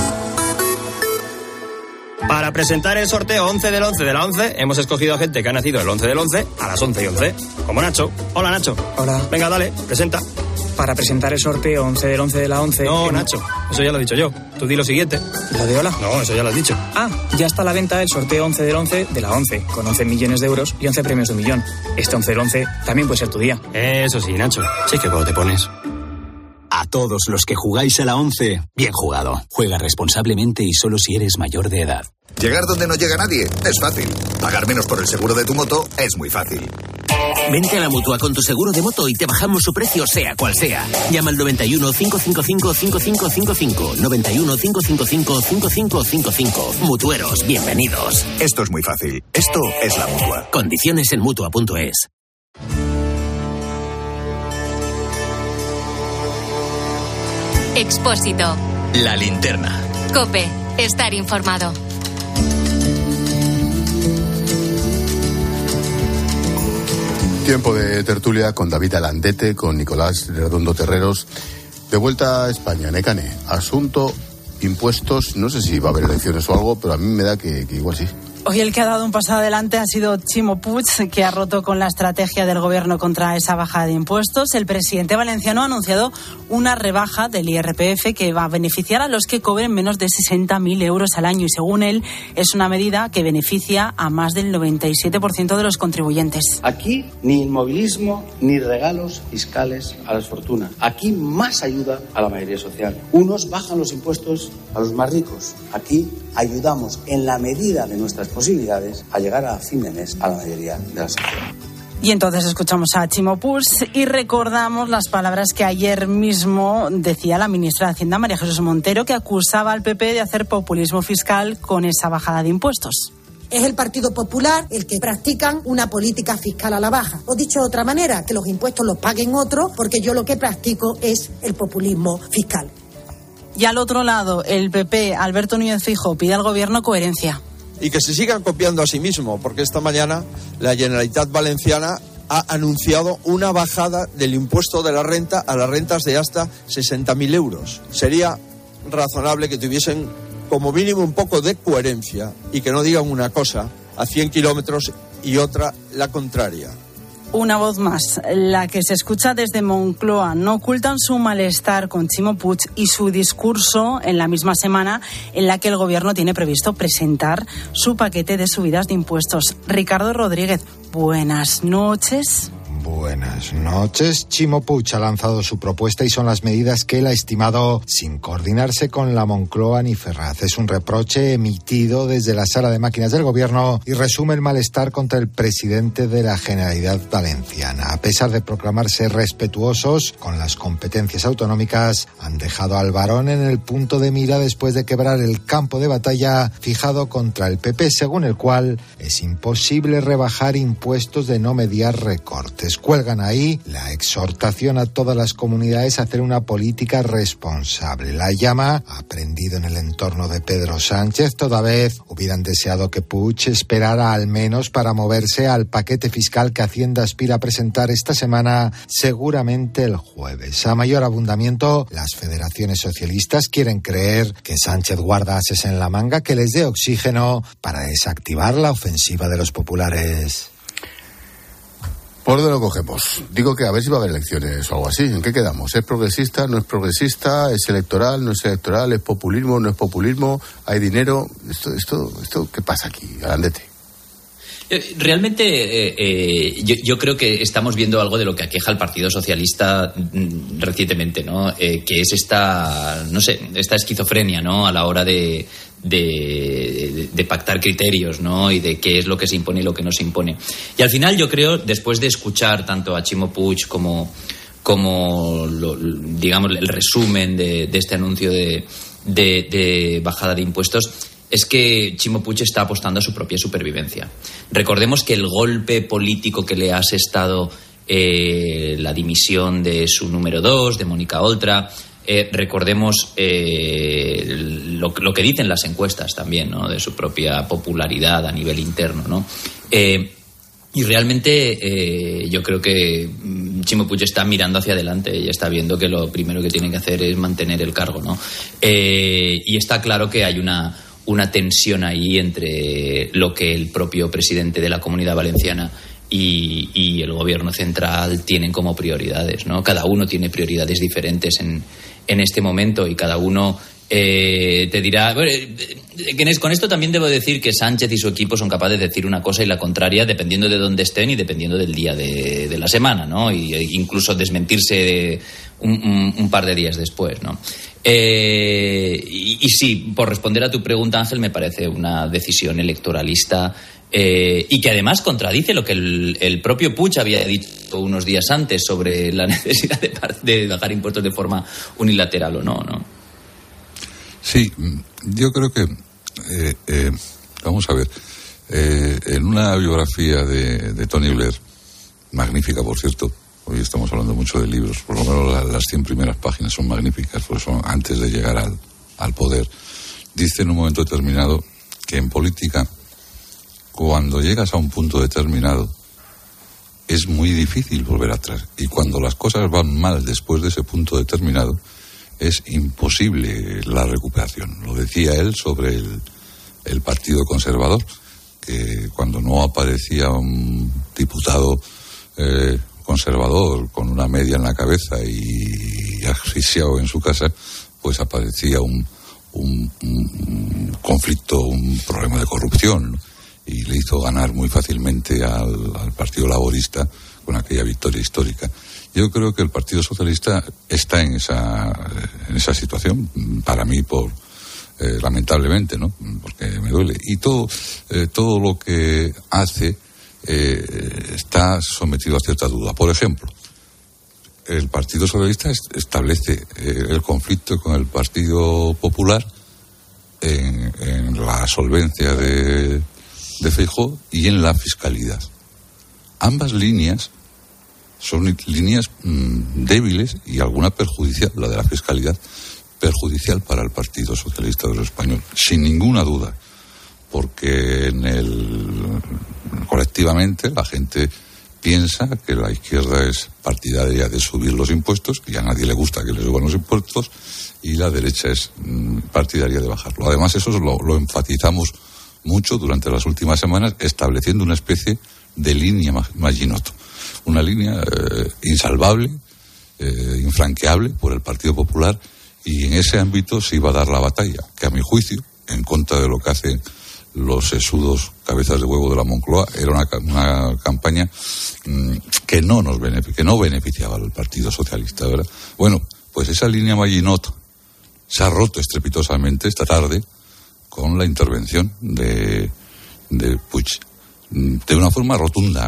[SPEAKER 10] Para presentar el sorteo 11 del 11 de la 11, hemos escogido a gente que ha nacido el 11 del 11 a las 11:11. Como Nacho. Hola, Nacho.
[SPEAKER 11] Hola.
[SPEAKER 10] Venga, dale, presenta.
[SPEAKER 11] Para presentar el sorteo 11 del 11 de la 11...
[SPEAKER 10] No, Nacho, eso ya lo he dicho yo. Tú di lo siguiente.
[SPEAKER 11] ¿Lo de hola?
[SPEAKER 10] No, eso ya lo has dicho.
[SPEAKER 11] Ah, ya está a la venta el sorteo 11 del 11 de la 11, con 11 millones de euros y 11 premios de 1 millón. Este 11 del 11 también puede ser tu día.
[SPEAKER 10] Eso sí, Nacho. Sí que cuando te pones...
[SPEAKER 12] A todos los que jugáis a la 11, bien jugado. Juega responsablemente y solo si eres mayor de edad.
[SPEAKER 13] Llegar donde no llega nadie es fácil. Pagar menos por el seguro de tu moto es muy fácil.
[SPEAKER 14] Vente a la Mutua con tu seguro de moto y te bajamos su precio sea cual sea. Llama al 91 555 5555. 91 555 5555. Mutueros, bienvenidos.
[SPEAKER 13] Esto es muy fácil. Esto es la Mutua.
[SPEAKER 14] Condiciones en Mutua.es.
[SPEAKER 2] Expósito.
[SPEAKER 1] La linterna.
[SPEAKER 2] COPE. Estar informado.
[SPEAKER 3] Tiempo de tertulia con David Alandete, con Nicolás Redondo Terreros. De vuelta a España, Nekane. Asunto, impuestos, no sé si va a haber elecciones o algo, pero a mí me da que igual sí.
[SPEAKER 8] Hoy el que ha dado un paso adelante ha sido Chimo Puig, que ha roto con la estrategia del gobierno contra esa bajada de impuestos. El presidente valenciano ha anunciado una rebaja del IRPF que va a beneficiar a los que cobren menos de 60.000 euros al año y, según él, es una medida que beneficia a más del 97% de los contribuyentes.
[SPEAKER 15] Aquí ni inmovilismo ni regalos fiscales a las fortunas. Aquí más ayuda a la mayoría social. Unos bajan los impuestos a los más ricos. Aquí ayudamos en la medida de nuestras posibilidades a llegar a fin de mes a la mayoría de la sociedad.
[SPEAKER 8] Y entonces escuchamos a Chimo Puig y recordamos las palabras que ayer mismo decía la ministra de Hacienda, María Jesús Montero, que acusaba al PP de hacer populismo fiscal con esa bajada de impuestos.
[SPEAKER 16] Es el Partido Popular el que practican una política fiscal a la baja. O dicho de otra manera, que los impuestos los paguen otros, porque yo lo que practico es el populismo fiscal.
[SPEAKER 8] Y al otro lado, el PP, Alberto Núñez Feijóo, pide al gobierno coherencia.
[SPEAKER 17] Y que se sigan copiando a sí mismo, porque esta mañana la Generalitat Valenciana ha anunciado una bajada del impuesto de la renta a las rentas de hasta 60.000 euros. Sería razonable que tuviesen como mínimo un poco de coherencia y que no digan una cosa a 100 kilómetros y otra la contraria.
[SPEAKER 8] Una voz más, la que se escucha desde Moncloa. No ocultan su malestar con Chimo Puig y su discurso en la misma semana en la que el gobierno tiene previsto presentar su paquete de subidas de impuestos. Ricardo Rodríguez, buenas noches.
[SPEAKER 18] Buenas noches. Chimo Puig ha lanzado su propuesta y son las medidas que él ha estimado sin coordinarse con la Moncloa ni Ferraz. Es un reproche emitido desde la sala de máquinas del gobierno y resume el malestar contra el presidente de la Generalitat Valenciana. A pesar de proclamarse respetuosos con las competencias autonómicas, han dejado al varón en el punto de mira después de quebrar el campo de batalla fijado contra el PP, según el cual es imposible rebajar impuestos de no mediar recortes. Cuelgan ahí la exhortación a todas las comunidades a hacer una política responsable. La llama ha prendido en el entorno de Pedro Sánchez. Toda vez hubieran deseado que Puig esperara al menos para moverse al paquete fiscal que Hacienda aspira a presentar esta semana, seguramente el jueves. A mayor abundamiento, las federaciones socialistas quieren creer que Sánchez guarda ases en la manga que les dé oxígeno para desactivar la ofensiva de los populares.
[SPEAKER 3] ¿Por dónde lo cogemos? Digo que a ver si va a haber elecciones o algo así. ¿En qué quedamos? ¿Es progresista? ¿No es progresista? ¿Es electoral? ¿No es electoral? ¿Es populismo? ¿No es populismo? ¿Hay dinero? ¿Esto qué pasa aquí, Alandete?
[SPEAKER 7] Realmente yo creo que estamos viendo algo de lo que aqueja al Partido Socialista recientemente, ¿no? Que es esta esquizofrenia, ¿no? A la hora de pactar criterios, ¿no? Y de qué es lo que se impone y lo que no se impone. Y al final yo creo, después de escuchar tanto a Chimo Puig como digamos el resumen de este anuncio de bajada de impuestos, es que Chimo Puig está apostando a su propia supervivencia. Recordemos que el golpe político que le ha asestado la dimisión de su número 2, de Mónica Oltra, Recordemos lo que dicen las encuestas también, ¿no? De su propia popularidad a nivel interno, ¿no? Y realmente yo creo que Ximo Puig está mirando hacia adelante y está viendo que lo primero que tiene que hacer es mantener el cargo, ¿no? Y está claro que hay una tensión ahí entre lo que el propio presidente de la Comunidad Valenciana y el gobierno central tienen como prioridades, ¿no? Cada uno tiene prioridades diferentes en este momento y cada uno te dirá... Con esto también debo decir que Sánchez y su equipo son capaces de decir una cosa y la contraria dependiendo de dónde estén y dependiendo del día de la semana, ¿no? Y incluso desmentirse un par de días después, ¿no? Y sí, por responder a tu pregunta, Ángel, me parece una decisión electoralista y que además contradice lo que el propio Puig había dicho unos días antes sobre la necesidad de bajar impuestos de forma unilateral o no.
[SPEAKER 6] Sí, yo creo que, vamos a ver, en una biografía de Tony Blair, magnífica por cierto, hoy estamos hablando mucho de libros, por lo menos las 100 primeras páginas son magníficas, por eso antes de llegar al poder, dice en un momento determinado que en política, cuando llegas a un punto determinado, es muy difícil volver atrás, y cuando las cosas van mal después de ese punto determinado, es imposible la recuperación. Lo decía él sobre el Partido Conservador, que cuando no aparecía un diputado conservador con una media en la cabeza y asfixiado en su casa, pues aparecía un conflicto, un problema de corrupción, ¿no? Y le hizo ganar muy fácilmente al Partido Laborista con aquella victoria histórica. Yo creo que el Partido Socialista está en esa situación, para mí, lamentablemente, ¿no? Porque me duele. Y todo lo que hace está sometido a cierta duda. Por ejemplo, el Partido Socialista establece el conflicto con el Partido Popular en la solvencia de Feijóo y en la fiscalidad. Ambas líneas son líneas débiles y alguna perjudicial, la de la fiscalidad, perjudicial para el Partido Socialista Obrero Español, sin ninguna duda, porque colectivamente la gente piensa que la izquierda es partidaria de subir los impuestos, y a nadie le gusta que le suban los impuestos, y la derecha es partidaria de bajarlo. Además, eso lo enfatizamos mucho durante las últimas semanas, estableciendo una especie de línea Maginot. Una línea insalvable, infranqueable por el Partido Popular, y en ese ámbito se iba a dar la batalla, que a mi juicio, en contra de lo que hacen los sesudos cabezas de huevo de la Moncloa, era una campaña que no beneficiaba al Partido Socialista, ¿verdad? Bueno, pues esa línea Maginot se ha roto estrepitosamente esta tarde con la intervención de Puig. De una forma rotunda.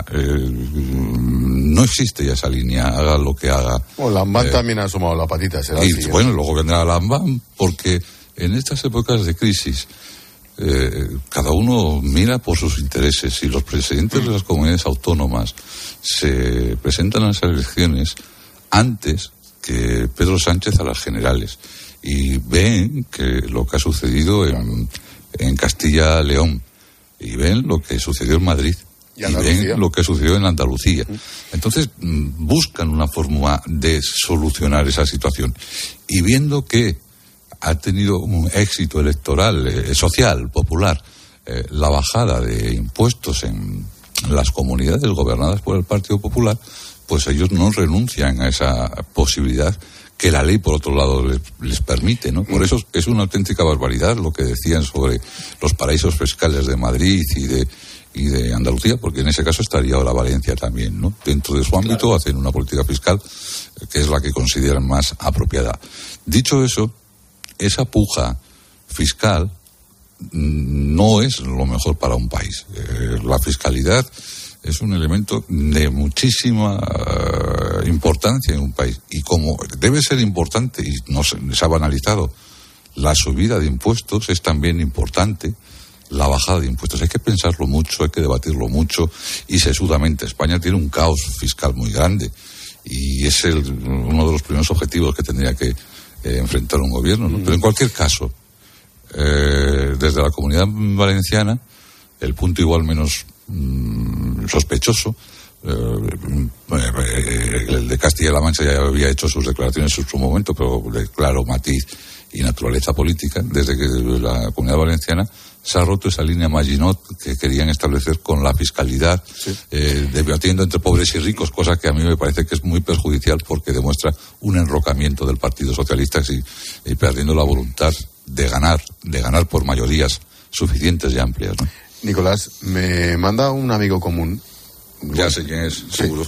[SPEAKER 6] No existe ya esa línea, haga lo que haga.
[SPEAKER 3] Lambán también ha asomado la patita.
[SPEAKER 6] Bueno, luego vendrá Lambán, porque en estas épocas de crisis cada uno mira por sus intereses. Si los presidentes de las comunidades autónomas se presentan a las elecciones antes que Pedro Sánchez a las generales y ven que lo que ha sucedido en Castilla-León, y ven lo que sucedió en Madrid, y ven lo que sucedió en Andalucía. Entonces buscan una forma de solucionar esa situación. Y viendo que ha tenido un éxito electoral, social, popular, la bajada de impuestos en las comunidades gobernadas por el Partido Popular, pues ellos no renuncian a esa posibilidad que la ley, por otro lado, les permite, ¿no? Por eso es una auténtica barbaridad lo que decían sobre los paraísos fiscales de Madrid y de Andalucía, porque en ese caso estaría ahora Valencia también, ¿no? Dentro de su ámbito hacen una política fiscal que es la que consideran más apropiada. Dicho eso, esa puja fiscal no es lo mejor para un país. La fiscalidad es un elemento de muchísima importancia en un país, y como debe ser importante, y no se ha banalizado, la subida de impuestos, es también importante la bajada de impuestos. Hay que pensarlo mucho, hay que debatirlo mucho, y sesudamente. España tiene un caos fiscal muy grande, y es uno de los primeros objetivos que tendría que enfrentar un gobierno, ¿no? Pero en cualquier caso, desde la Comunidad Valenciana, el punto igual menos sospechoso, el de Castilla-La Mancha ya había hecho sus declaraciones en su momento, pero de claro matiz y naturaleza política, desde que la Comunidad Valenciana se ha roto esa línea Maginot que querían establecer con la fiscalidad, debatiendo entre pobres y ricos, cosa que a mí me parece que es muy perjudicial porque demuestra un enrocamiento del Partido Socialista y perdiendo la voluntad de ganar por mayorías suficientes y amplias, ¿no?
[SPEAKER 3] Nicolás, me manda un amigo común.
[SPEAKER 6] Ya sé quién es, seguro.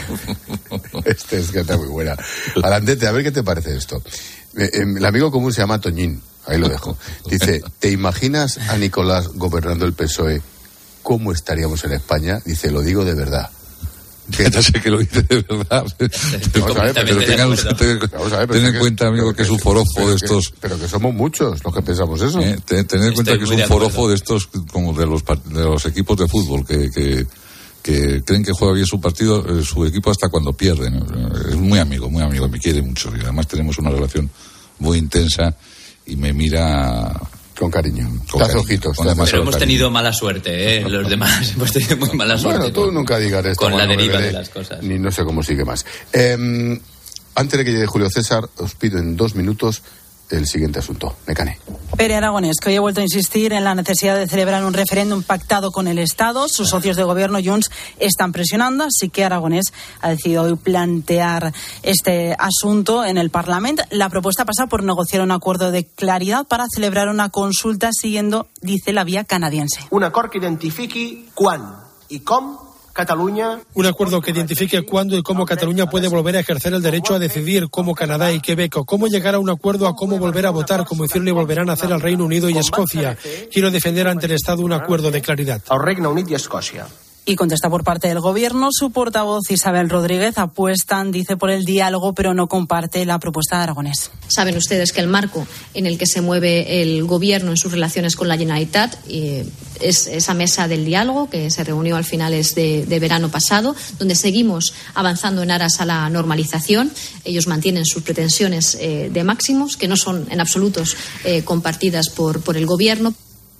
[SPEAKER 3] Este es que está muy buena. Alandete, a ver qué te parece esto. El amigo común se llama Toñín, ahí lo dejo. Dice, ¿te imaginas a Nicolás gobernando el PSOE? ¿Cómo estaríamos en España? Dice, lo digo de verdad.
[SPEAKER 6] Ya sé que lo dice de verdad. Pero ten en cuenta, amigo, que es un forofo de estos.
[SPEAKER 3] Pero que somos muchos los que pensamos eso.
[SPEAKER 6] Ten en cuenta que es un forofo de estos, como de los equipos de fútbol, que creen que juega bien su partido, su equipo hasta cuando pierden. Es muy amigo, me quiere mucho. Y además tenemos una relación muy intensa y me mira
[SPEAKER 3] con cariño. Te hace ojitos.
[SPEAKER 7] Pero hemos tenido mala suerte, los demás hemos tenido muy mala suerte.
[SPEAKER 3] Bueno, tú nunca digas esto.
[SPEAKER 7] Con la deriva de las cosas.
[SPEAKER 3] Ni no sé cómo sigue más. Antes de que llegue Julio César, os pido en 2 minutos el siguiente asunto. Mecane.
[SPEAKER 8] Pere Aragonés, que hoy ha vuelto a insistir en la necesidad de celebrar un referéndum pactado con el Estado. Sus socios de gobierno, Junts, están presionando, así que Aragonés ha decidido hoy plantear este asunto en el Parlamento. La propuesta pasa por negociar un acuerdo de claridad para celebrar una consulta siguiendo, dice, la vía canadiense.
[SPEAKER 19] Un acord que identifiqui quan i com Cataluña.
[SPEAKER 20] Un acuerdo que identifique cuándo y cómo Cataluña puede volver a ejercer el derecho a decidir, cómo Canadá y Quebec, o cómo llegar a un acuerdo a cómo volver a votar, como hicieron y volverán a hacer el Reino Unido y Escocia. Quiero defender ante el Estado un acuerdo de claridad.
[SPEAKER 19] El Regne Unit y Escocia.
[SPEAKER 8] Y contesta por parte del Gobierno. Su portavoz Isabel Rodríguez apuestan, dice, por el diálogo, pero no comparte la propuesta de Aragonés.
[SPEAKER 21] Saben ustedes que el marco en el que se mueve el Gobierno en sus relaciones con la Generalitat es esa mesa del diálogo que se reunió al finales de verano pasado, donde seguimos avanzando en aras a la normalización. Ellos mantienen sus pretensiones de máximos, que no son en absolutos compartidas por el Gobierno.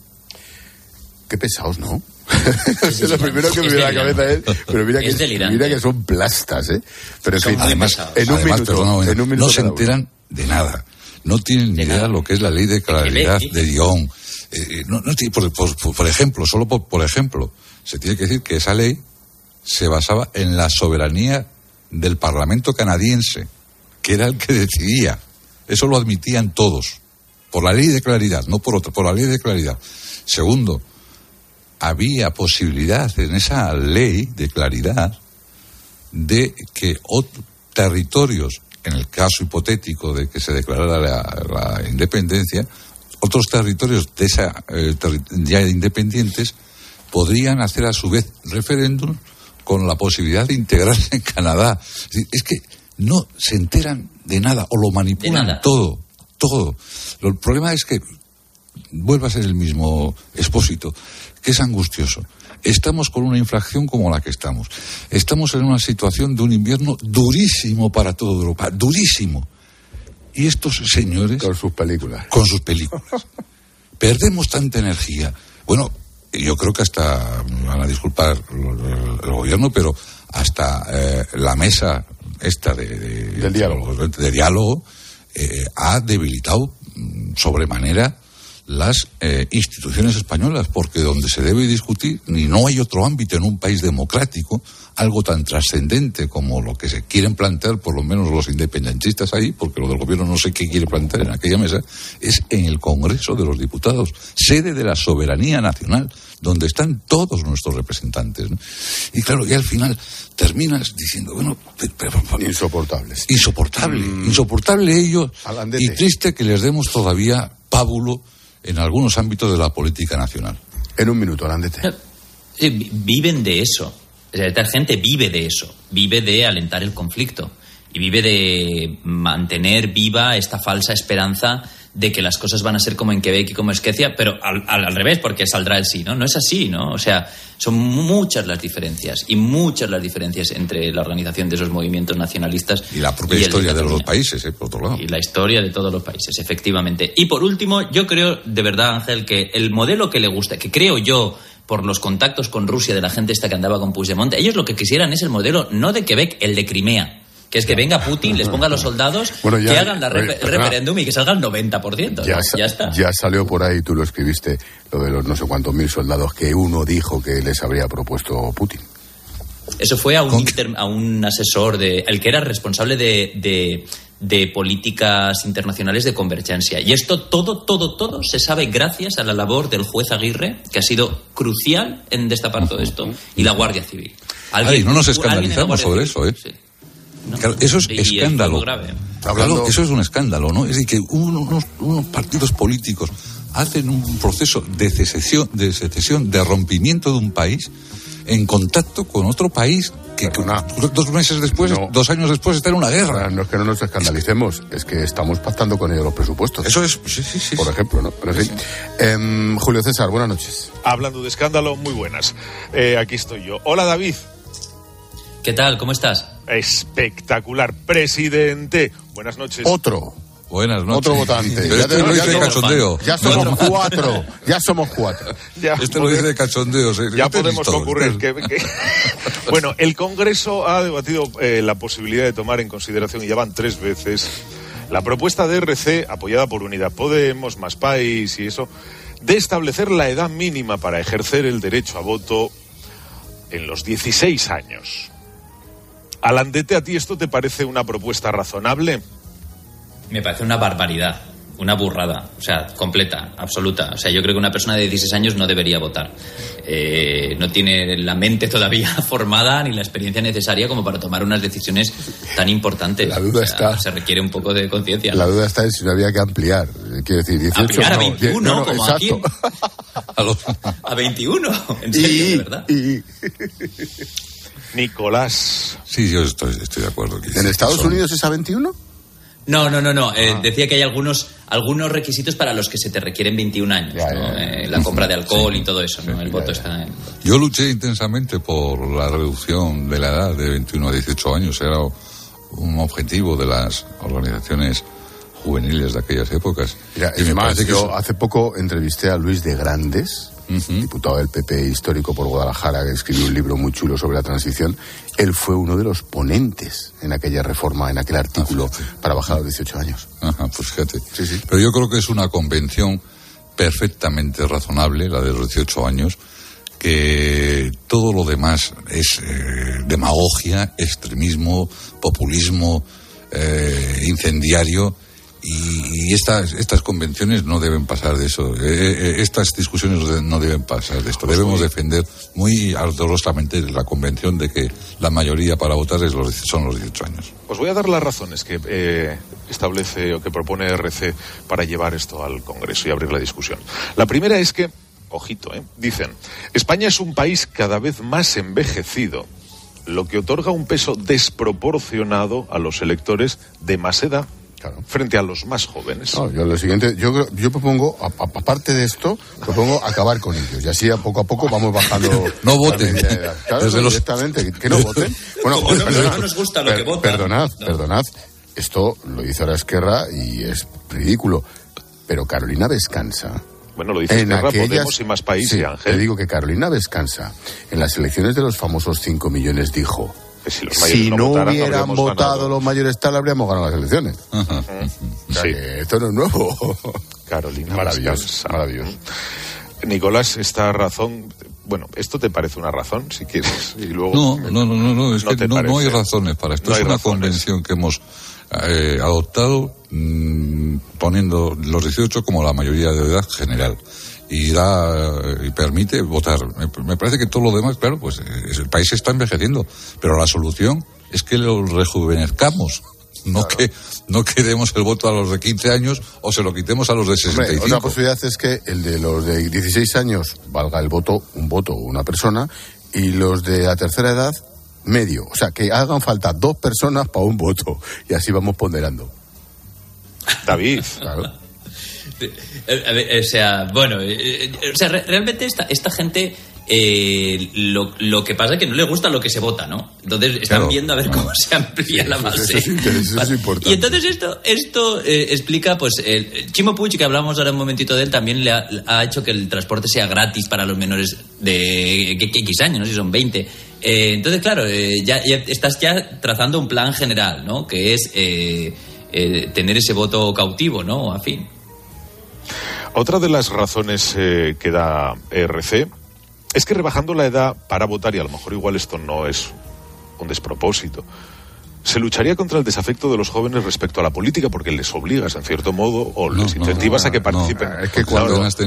[SPEAKER 3] Qué pesados, ¿no? Es lo primero que me viene a la cabeza, pero mira que son plastas, ¿eh? Pero
[SPEAKER 6] son además, en un minuto no se enteran de nada. No tienen ni idea de lo que es la ley de claridad de Dion. Por ejemplo, solo por ejemplo, se tiene que decir que esa ley se basaba en la soberanía del Parlamento canadiense, que era el que decidía. Eso lo admitían todos. Por la ley de claridad, no por otra, por la ley de claridad. Segundo, había posibilidad en esa ley de claridad de que territorios, en el caso hipotético de que se declarara la independencia, otros territorios de esa ya independientes podrían hacer a su vez referéndum con la posibilidad de integrarse en Canadá. Es que no se enteran de nada o lo manipulan todo. El problema es que vuelve a ser el mismo expósito, que es angustioso. Estamos con una inflación como la que estamos. Estamos en una situación de un invierno durísimo para toda Europa, durísimo. Y estos señores...
[SPEAKER 3] Con sus películas.
[SPEAKER 6] Perdemos tanta energía. Bueno, yo creo que hasta, me van a disculpar el gobierno, pero hasta la mesa esta de diálogo ha debilitado sobremanera las instituciones españolas, porque donde se debe discutir, ni no hay otro ámbito en un país democrático, algo tan trascendente como lo que se quieren plantear, por lo menos los independentistas ahí, porque lo del gobierno no sé qué quiere plantear en aquella mesa, es en el Congreso de los Diputados, sede de la soberanía nacional, donde están todos nuestros representantes, ¿no? Y claro, y al final terminas diciendo, bueno, pero insoportable ellos, y triste que les demos todavía pábulo en algunos ámbitos de la política nacional.
[SPEAKER 3] En un minuto, Alandete.
[SPEAKER 7] Viven de eso. Esta gente vive de eso. Vive de alentar el conflicto. Y vive de mantener viva esta falsa esperanza de que las cosas van a ser como en Quebec y como en Escocia, pero al revés, porque saldrá el sí, ¿no? No es así, ¿no? O sea, son muchas las diferencias entre la organización de esos movimientos nacionalistas
[SPEAKER 6] y la propia historia de los dos países, por otro lado.
[SPEAKER 7] Y la historia de todos los países, efectivamente. Y por último, yo creo, de verdad, Ángel, que el modelo que le gusta, que creo yo, por los contactos con Rusia de la gente esta que andaba con Puigdemont, ellos lo que quisieran es el modelo no de Quebec, el de Crimea. Que es que venga Putin, les ponga a los soldados, que hagan el referéndum y que salga el 90%. Ya está.
[SPEAKER 3] Ya salió por ahí, tú lo escribiste, lo de los no sé cuántos mil soldados que uno dijo que les habría propuesto Putin.
[SPEAKER 7] Eso fue a un asesor, el que era responsable de políticas internacionales de convergencia. Y esto todo se sabe gracias a la labor del juez Aguirre, que ha sido crucial en destapar todo esto, y la Guardia Civil.
[SPEAKER 6] No nos escandalizamos sobre eso, ¿eh? Sí. ¿No? Claro, eso es escándalo. Claro, eso es un escándalo, ¿no? Es decir, que unos partidos políticos hacen un proceso de secesión, de rompimiento de un país en contacto con otro país que 2 meses después, 2 años después, está en una guerra.
[SPEAKER 3] No es que no nos escandalicemos, es que estamos pactando con ellos los presupuestos.
[SPEAKER 6] Eso es, sí.
[SPEAKER 3] Por ejemplo, ¿no? Pero sí. Julio César, buenas noches.
[SPEAKER 4] Hablando de escándalo, muy buenas. Aquí estoy yo. Hola, David.
[SPEAKER 7] ¿Qué tal? ¿Cómo estás?
[SPEAKER 4] Espectacular, presidente. Buenas noches.
[SPEAKER 6] Buenas noches.
[SPEAKER 3] Otro votante.
[SPEAKER 6] Este lo dice de cachondeo.
[SPEAKER 3] Ya somos 4.
[SPEAKER 6] Este lo dice de cachondeo.
[SPEAKER 4] Ya podemos concurrir. Bueno, el Congreso ha debatido la posibilidad de tomar en consideración, y ya van 3 veces, la propuesta de RC, apoyada por Unidas Podemos, Más País y eso, de establecer la edad mínima para ejercer el derecho a voto en los 16 años. Alandete, ¿a ti esto te parece una propuesta razonable?
[SPEAKER 7] Me parece una barbaridad, una burrada, o sea, completa, absoluta. O sea, yo creo que una persona de 16 años no debería votar. No tiene la mente todavía formada ni la experiencia necesaria como para tomar unas decisiones tan importantes.
[SPEAKER 3] La duda está.
[SPEAKER 7] Se requiere un poco de conciencia.
[SPEAKER 3] La duda está en si no había que ampliar. Quiero decir, 18
[SPEAKER 7] ampliar a 21, como
[SPEAKER 3] exacto.
[SPEAKER 7] Aquí. A 21, en serio, de verdad.
[SPEAKER 4] Nicolás.
[SPEAKER 6] Sí, yo estoy de acuerdo.
[SPEAKER 3] ¿En Estados Unidos es a 21?
[SPEAKER 7] No. Decía que hay algunos requisitos para los que se te requieren 21 años, ¿no? La compra de alcohol y todo eso, ¿no? El voto está en...
[SPEAKER 6] Yo luché intensamente por la reducción de la edad de 21 a 18 años. Era un objetivo de las organizaciones juveniles de aquellas épocas.
[SPEAKER 3] Mira, y yo hace poco entrevisté a Luis de Grandes, diputado del PP histórico por Guadalajara, que escribió un libro muy chulo sobre la transición. Él fue uno de los ponentes en aquella reforma, en aquel artículo para bajar a los 18 años.
[SPEAKER 6] Pues fíjate. Sí. Pero yo creo que es una convención perfectamente razonable, la de los 18 años, que todo lo demás es demagogia, extremismo, populismo, incendiario. Y estas convenciones no deben pasar de eso. Estas discusiones no deben pasar de esto. Debemos defender muy ardorosamente la convención de que la mayoría para votar son los 18 años.
[SPEAKER 4] Os voy a dar las razones que establece o que propone RC para llevar esto al Congreso y abrir la discusión. La primera es que, ojito, dicen, España es un país cada vez más envejecido, lo que otorga un peso desproporcionado a los electores de más edad. Claro. Frente a los más jóvenes.
[SPEAKER 3] No, yo lo siguiente, yo propongo, aparte de esto, propongo acabar con ellos. Y así a poco vamos bajando.
[SPEAKER 6] No voten.
[SPEAKER 3] Claro, directamente, que no voten. Bueno,
[SPEAKER 7] no nos gusta lo que votan.
[SPEAKER 3] Perdonad. Esto lo hizo ahora Esquerra y es ridículo. Pero Carolina Vescansa.
[SPEAKER 4] Bueno, lo dice Esquerra, Podemos y Más País y Ángel.
[SPEAKER 3] Te digo que Carolina Vescansa, en las elecciones de los famosos 5 millones, dijo: si no hubieran votado los mayores tal, habríamos ganado las elecciones. O sea, que esto no es nuevo.
[SPEAKER 4] Carolina,
[SPEAKER 3] maravilloso.
[SPEAKER 4] Nicolás, esta razón, bueno, esto te parece una razón, si quieres, y luego
[SPEAKER 6] no, es que no hay razones para esto. Es una convención que hemos adoptado poniendo los 18 como la mayoría de edad general. Y permite votar. Me parece que todo lo demás, claro, pues el país está envejeciendo, pero la solución es que lo rejuvenezcamos, no que demos el voto a los de 15 años o se lo quitemos a los de 65.
[SPEAKER 3] Hombre, otra posibilidad es que el de los de 16 años valga un voto una persona, y los de la tercera edad medio, o sea, que hagan falta 2 personas para un voto, y así vamos ponderando.
[SPEAKER 4] David.
[SPEAKER 3] Claro.
[SPEAKER 7] Realmente esta gente lo que pasa es que no le gusta lo que se vota, ¿no? Entonces están viendo a ver cómo se amplía la base.
[SPEAKER 3] Eso es importante.
[SPEAKER 7] Y entonces esto explica, pues, Chimo Puig, que hablamos ahora un momentito de él, también le ha hecho que el transporte sea gratis para los menores de X años, no sé si son 20. Entonces, claro, ya estás trazando un plan general, ¿no? Que es tener ese voto cautivo, ¿no? A fin.
[SPEAKER 4] Otra de las razones que da ERC es que rebajando la edad para votar, y a lo mejor igual esto no es un despropósito, se lucharía contra el desafecto de los jóvenes respecto a la política, porque les obligas en cierto modo o les incentivas a que participen.
[SPEAKER 3] Es que cuando la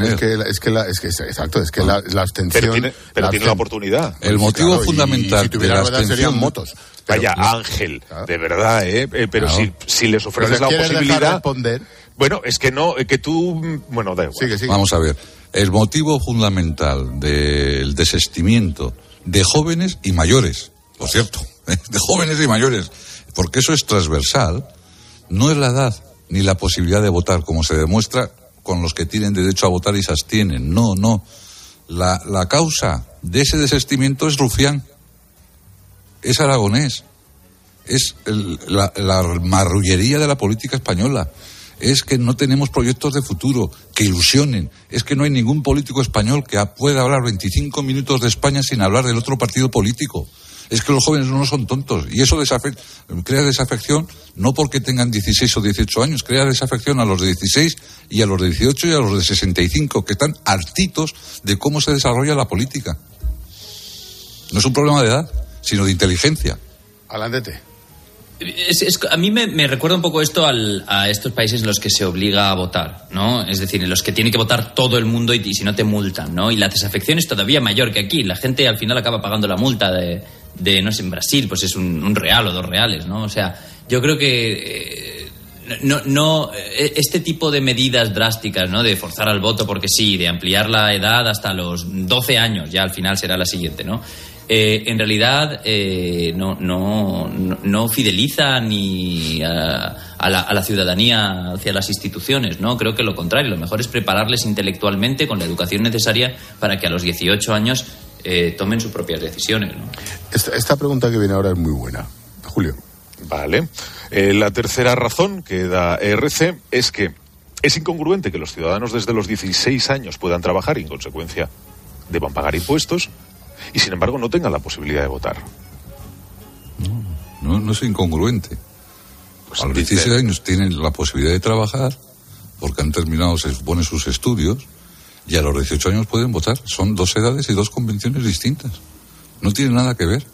[SPEAKER 3] abstención,
[SPEAKER 4] pero tiene la oportunidad.
[SPEAKER 6] El motivo fundamental
[SPEAKER 3] de la abstención
[SPEAKER 6] serían
[SPEAKER 3] motos.
[SPEAKER 4] Vaya, Ángel, de verdad, pero si les ofreces la posibilidad. Bueno, es que no, que tú, bueno, da igual.
[SPEAKER 3] Sigue.
[SPEAKER 6] Vamos a ver. El motivo fundamental del desistimiento de jóvenes y mayores, por cierto, de jóvenes y mayores, porque eso es transversal, no es la edad ni la posibilidad de votar, como se demuestra con los que tienen derecho a votar y se abstienen. No. La causa de ese desistimiento es Rufián, es Aragonés, es la marrullería de la política española. Es que no tenemos proyectos de futuro que ilusionen. Es que no hay ningún político español que pueda hablar 25 minutos de España sin hablar del otro partido político. Es que los jóvenes no son tontos. Y eso crea desafección no porque tengan 16 o 18 años. Crea desafección a los de 16 y a los de 18 y a los de 65, que están hartitos de cómo se desarrolla la política. No es un problema de edad, sino de inteligencia.
[SPEAKER 3] Alándete.
[SPEAKER 7] A mí me recuerda un poco esto a estos países en los que se obliga a votar, ¿no? Es decir, en los que tiene que votar todo el mundo y si no te multan, ¿no? Y la desafección es todavía mayor que aquí. La gente al final acaba pagando la multa de no sé, en Brasil, pues es un real o 2 reales, ¿no? O sea, yo creo que este tipo de medidas drásticas, ¿no? De forzar al voto porque sí, de ampliar la edad hasta los 12 años, ya al final será la siguiente, ¿no? En realidad no fideliza ni a la ciudadanía hacia las instituciones, ¿no? Creo que lo contrario, lo mejor es prepararles intelectualmente con la educación necesaria para que a los 18 años tomen sus propias decisiones, ¿no?
[SPEAKER 3] Esta pregunta que viene ahora es muy buena. Julio.
[SPEAKER 4] Vale. La tercera razón que da ERC es que es incongruente que los ciudadanos desde los 16 años puedan trabajar y en consecuencia deban pagar impuestos y sin embargo no tengan la posibilidad de votar.
[SPEAKER 6] No es incongruente. Pues a los 16 años tienen la posibilidad de trabajar porque han terminado, se supone, sus estudios, y a los 18 años pueden votar. Son 2 edades y 2 convenciones distintas. No tiene nada que ver.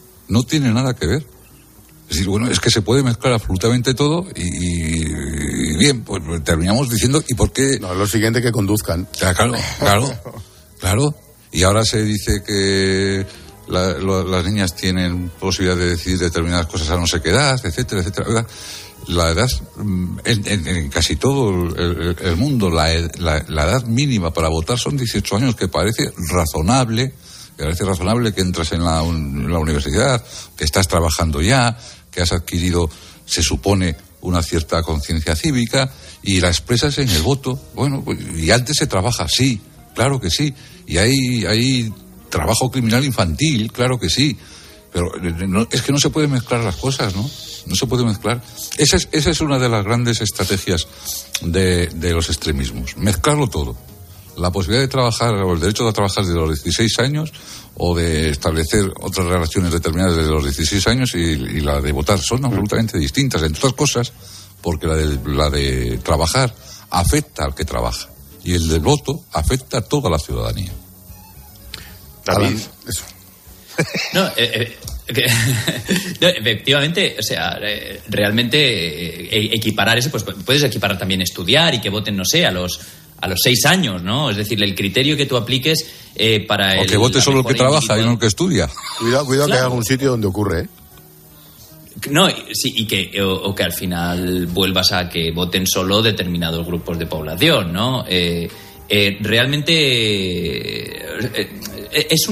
[SPEAKER 6] Es decir, bueno, es que se puede mezclar absolutamente todo y bien, pues terminamos diciendo, ¿y por qué?
[SPEAKER 3] No, lo siguiente, que conduzcan.
[SPEAKER 6] Claro. Y ahora se dice que las niñas tienen posibilidad de decidir determinadas cosas a no sé qué edad, etcétera. La edad, en casi todo el mundo, la edad mínima para votar son 18 años, que parece razonable que entres en la universidad, que estás trabajando ya, que has adquirido, se supone, una cierta conciencia cívica y la expresas en el voto. Bueno, y antes se trabaja, sí, claro que sí, y hay trabajo criminal infantil, claro que sí, pero es que no se puede mezclar las cosas, ¿no? No se puede mezclar. Esa es una de las grandes estrategias de los extremismos, mezclarlo todo. La posibilidad de trabajar, o el derecho a trabajar desde los 16 años, o de establecer otras relaciones determinadas desde los 16 años y la de votar son absolutamente distintas, entre otras cosas, porque la de trabajar afecta al que trabaja y el del voto afecta a toda la ciudadanía.
[SPEAKER 4] David,
[SPEAKER 3] eso.
[SPEAKER 7] No, efectivamente, o sea, realmente equiparar eso, pues puedes equiparar también estudiar y que voten, no sé, a los 6 años, ¿no? Es decir, el criterio que tú apliques para
[SPEAKER 6] o que vote solo el que trabaja y no el que estudia.
[SPEAKER 3] Cuidado claro, que hay algún sitio donde ocurre, ¿eh?
[SPEAKER 7] No, sí, y que al final vuelvas a que voten solo determinados grupos de población, ¿no? Realmente es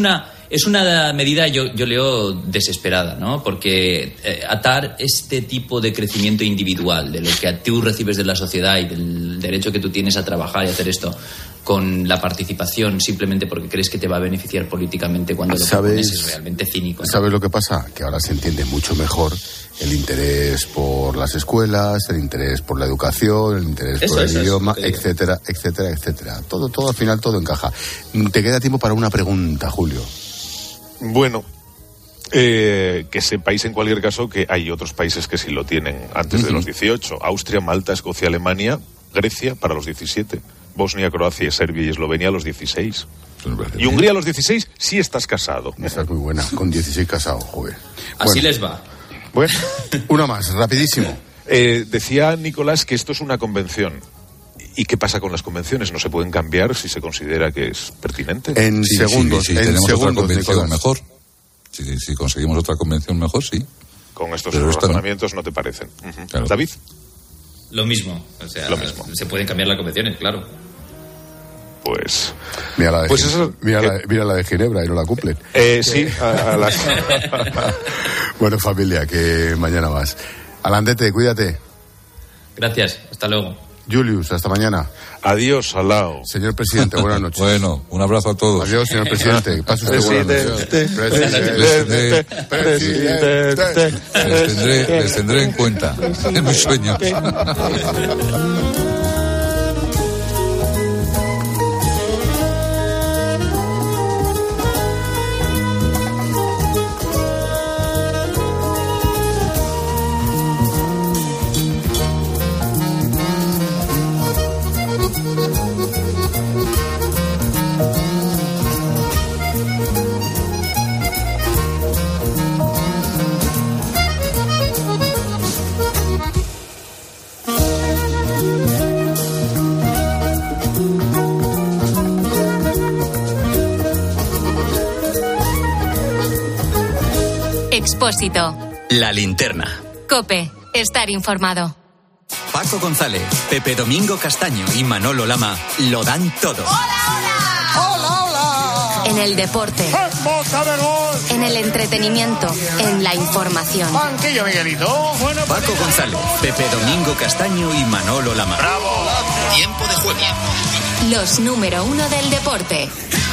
[SPEAKER 7] Es una medida, yo leo, desesperada, ¿no? Porque atar este tipo de crecimiento individual, de lo que tú recibes de la sociedad y del derecho que tú tienes a trabajar y hacer esto, con la participación simplemente porque crees que te va a beneficiar políticamente cuando lo propones, es realmente cínico, ¿no?
[SPEAKER 3] ¿Sabes lo que pasa? Que ahora se entiende mucho mejor el interés por las escuelas, el interés por la educación, el interés por el idioma, etcétera, etcétera, etcétera. Todo al final, todo encaja. Te queda tiempo para una pregunta, Julio.
[SPEAKER 4] Bueno, que sepáis en cualquier caso que hay otros países que sí lo tienen antes de los 18. Austria, Malta, Escocia, Alemania, Grecia para los 17. Bosnia, Croacia, Serbia y Eslovenia a los 16. Y Hungría a los 16 sí estás casado.
[SPEAKER 3] Esa es muy buena, con 16 casado, joder.
[SPEAKER 7] Así les va.
[SPEAKER 3] Bueno, una más, rapidísimo.
[SPEAKER 4] Decía Nicolás que esto es una convención. ¿Y qué pasa con las convenciones? ¿No se pueden cambiar si se considera que es pertinente?
[SPEAKER 3] En segundos.
[SPEAKER 6] Si tenemos otra convención mejor. Si conseguimos otra convención mejor, sí.
[SPEAKER 4] Con estos razonamientos no te parecen. Claro. David.
[SPEAKER 7] Lo mismo. O sea, se pueden cambiar las convenciones, claro.
[SPEAKER 4] Pues...
[SPEAKER 3] Mira la de Ginebra y no la cumplen.
[SPEAKER 4] Sí,
[SPEAKER 3] Bueno, familia, que mañana más. Alandete, cuídate.
[SPEAKER 7] Gracias, hasta luego.
[SPEAKER 3] Julius, hasta mañana.
[SPEAKER 4] Adiós, Alao.
[SPEAKER 3] Señor presidente, buenas noches.
[SPEAKER 6] Bueno, un abrazo a todos.
[SPEAKER 3] Adiós, señor presidente. Pase usted buenas noches.
[SPEAKER 6] Les tendré en cuenta en mis sueños.
[SPEAKER 2] Expósito.
[SPEAKER 1] La linterna.
[SPEAKER 2] COPE. Estar informado.
[SPEAKER 1] Paco González, Pepe Domingo Castaño y Manolo Lama lo dan todo.
[SPEAKER 2] ¡Hola! En el deporte. En el entretenimiento. En la información.
[SPEAKER 5] Banquillo, Miguelito.
[SPEAKER 1] Paco González, Pepe Domingo Castaño y Manolo Lama.
[SPEAKER 5] ¡Bravo!
[SPEAKER 1] Tiempo de juego.
[SPEAKER 2] Los número 1 del deporte.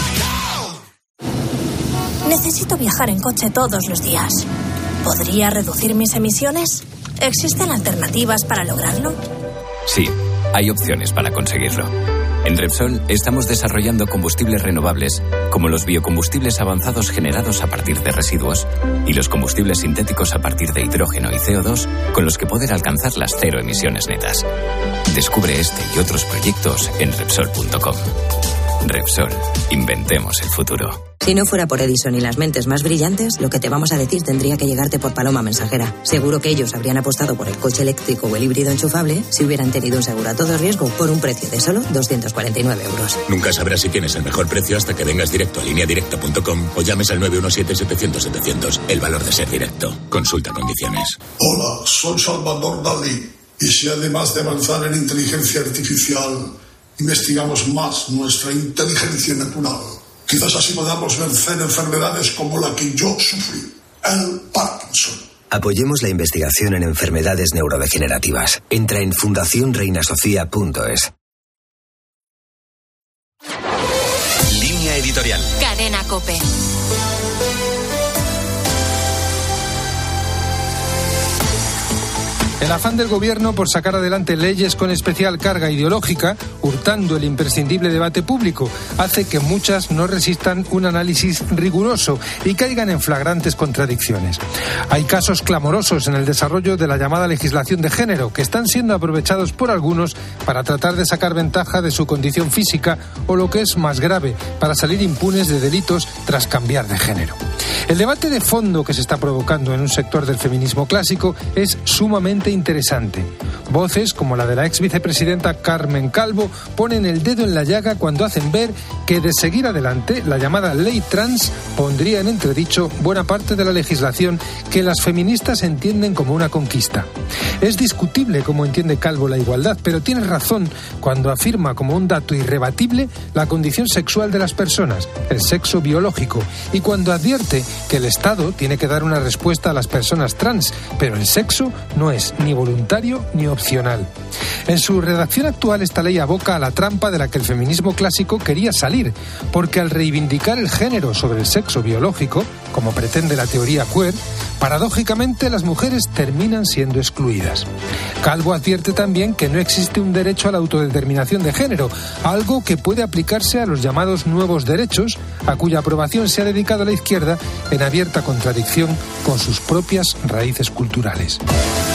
[SPEAKER 22] Necesito viajar en coche todos los días. ¿Podría reducir mis emisiones? ¿Existen alternativas para lograrlo?
[SPEAKER 23] Sí, hay opciones para conseguirlo. En Repsol estamos desarrollando combustibles renovables, como los biocombustibles avanzados generados a partir de residuos y los combustibles sintéticos a partir de hidrógeno y CO2, con los que poder alcanzar las cero emisiones netas. Descubre este y otros proyectos en Repsol.com. Repsol, inventemos el futuro.
[SPEAKER 24] Si no fuera por Edison y las mentes más brillantes, lo que te vamos a decir tendría que llegarte por paloma mensajera. Seguro que ellos habrían apostado por el coche eléctrico o el híbrido enchufable si hubieran tenido un seguro a todo riesgo por un precio de solo 249 euros.
[SPEAKER 25] Nunca sabrás si tienes el mejor precio hasta que vengas directo a lineadirecta.com o llames al 917-700-700. El valor de ser directo. Consulta condiciones.
[SPEAKER 26] Hola, soy Salvador Dalí. Y si además de avanzar en inteligencia artificial, investigamos más nuestra inteligencia natural, quizás así podamos vencer enfermedades como la que yo sufrí, el Parkinson.
[SPEAKER 27] Apoyemos la investigación en enfermedades neurodegenerativas. Entra en fundacionreinasofía.es.
[SPEAKER 1] Línea editorial.
[SPEAKER 2] Cadena COPE.
[SPEAKER 20] El afán del gobierno por sacar adelante leyes con especial carga ideológica, hurtando el imprescindible debate público, hace que muchas no resistan un análisis riguroso y caigan en flagrantes contradicciones. Hay casos clamorosos en el desarrollo de la llamada legislación de género, que están siendo aprovechados por algunos para tratar de sacar ventaja de su condición física o, lo que es más grave, para salir impunes de delitos tras cambiar de género. El debate de fondo que se está provocando en un sector del feminismo clásico es sumamente interesante. Voces como la de la ex vicepresidenta Carmen Calvo
[SPEAKER 5] ponen el dedo en la llaga cuando hacen ver que de seguir adelante la llamada ley trans pondría en entredicho buena parte de la legislación que las feministas entienden como una conquista. Es discutible cómo entiende Calvo la igualdad, pero tiene razón cuando afirma como un dato irrebatible la condición sexual de las personas, el sexo biológico, y cuando advierte que el Estado tiene que dar una respuesta a las personas trans, pero el sexo no es ni voluntario ni opcional. En su redacción actual, esta ley aboca a la trampa de la que el feminismo clásico quería salir, porque al reivindicar el género sobre el sexo biológico, como pretende la teoría queer, paradójicamente las mujeres terminan siendo excluidas. Calvo advierte también que no existe un derecho a la autodeterminación de género, algo que puede aplicarse a los llamados nuevos derechos, a cuya aprobación se ha dedicado la izquierda en abierta contradicción con sus propias raíces culturales.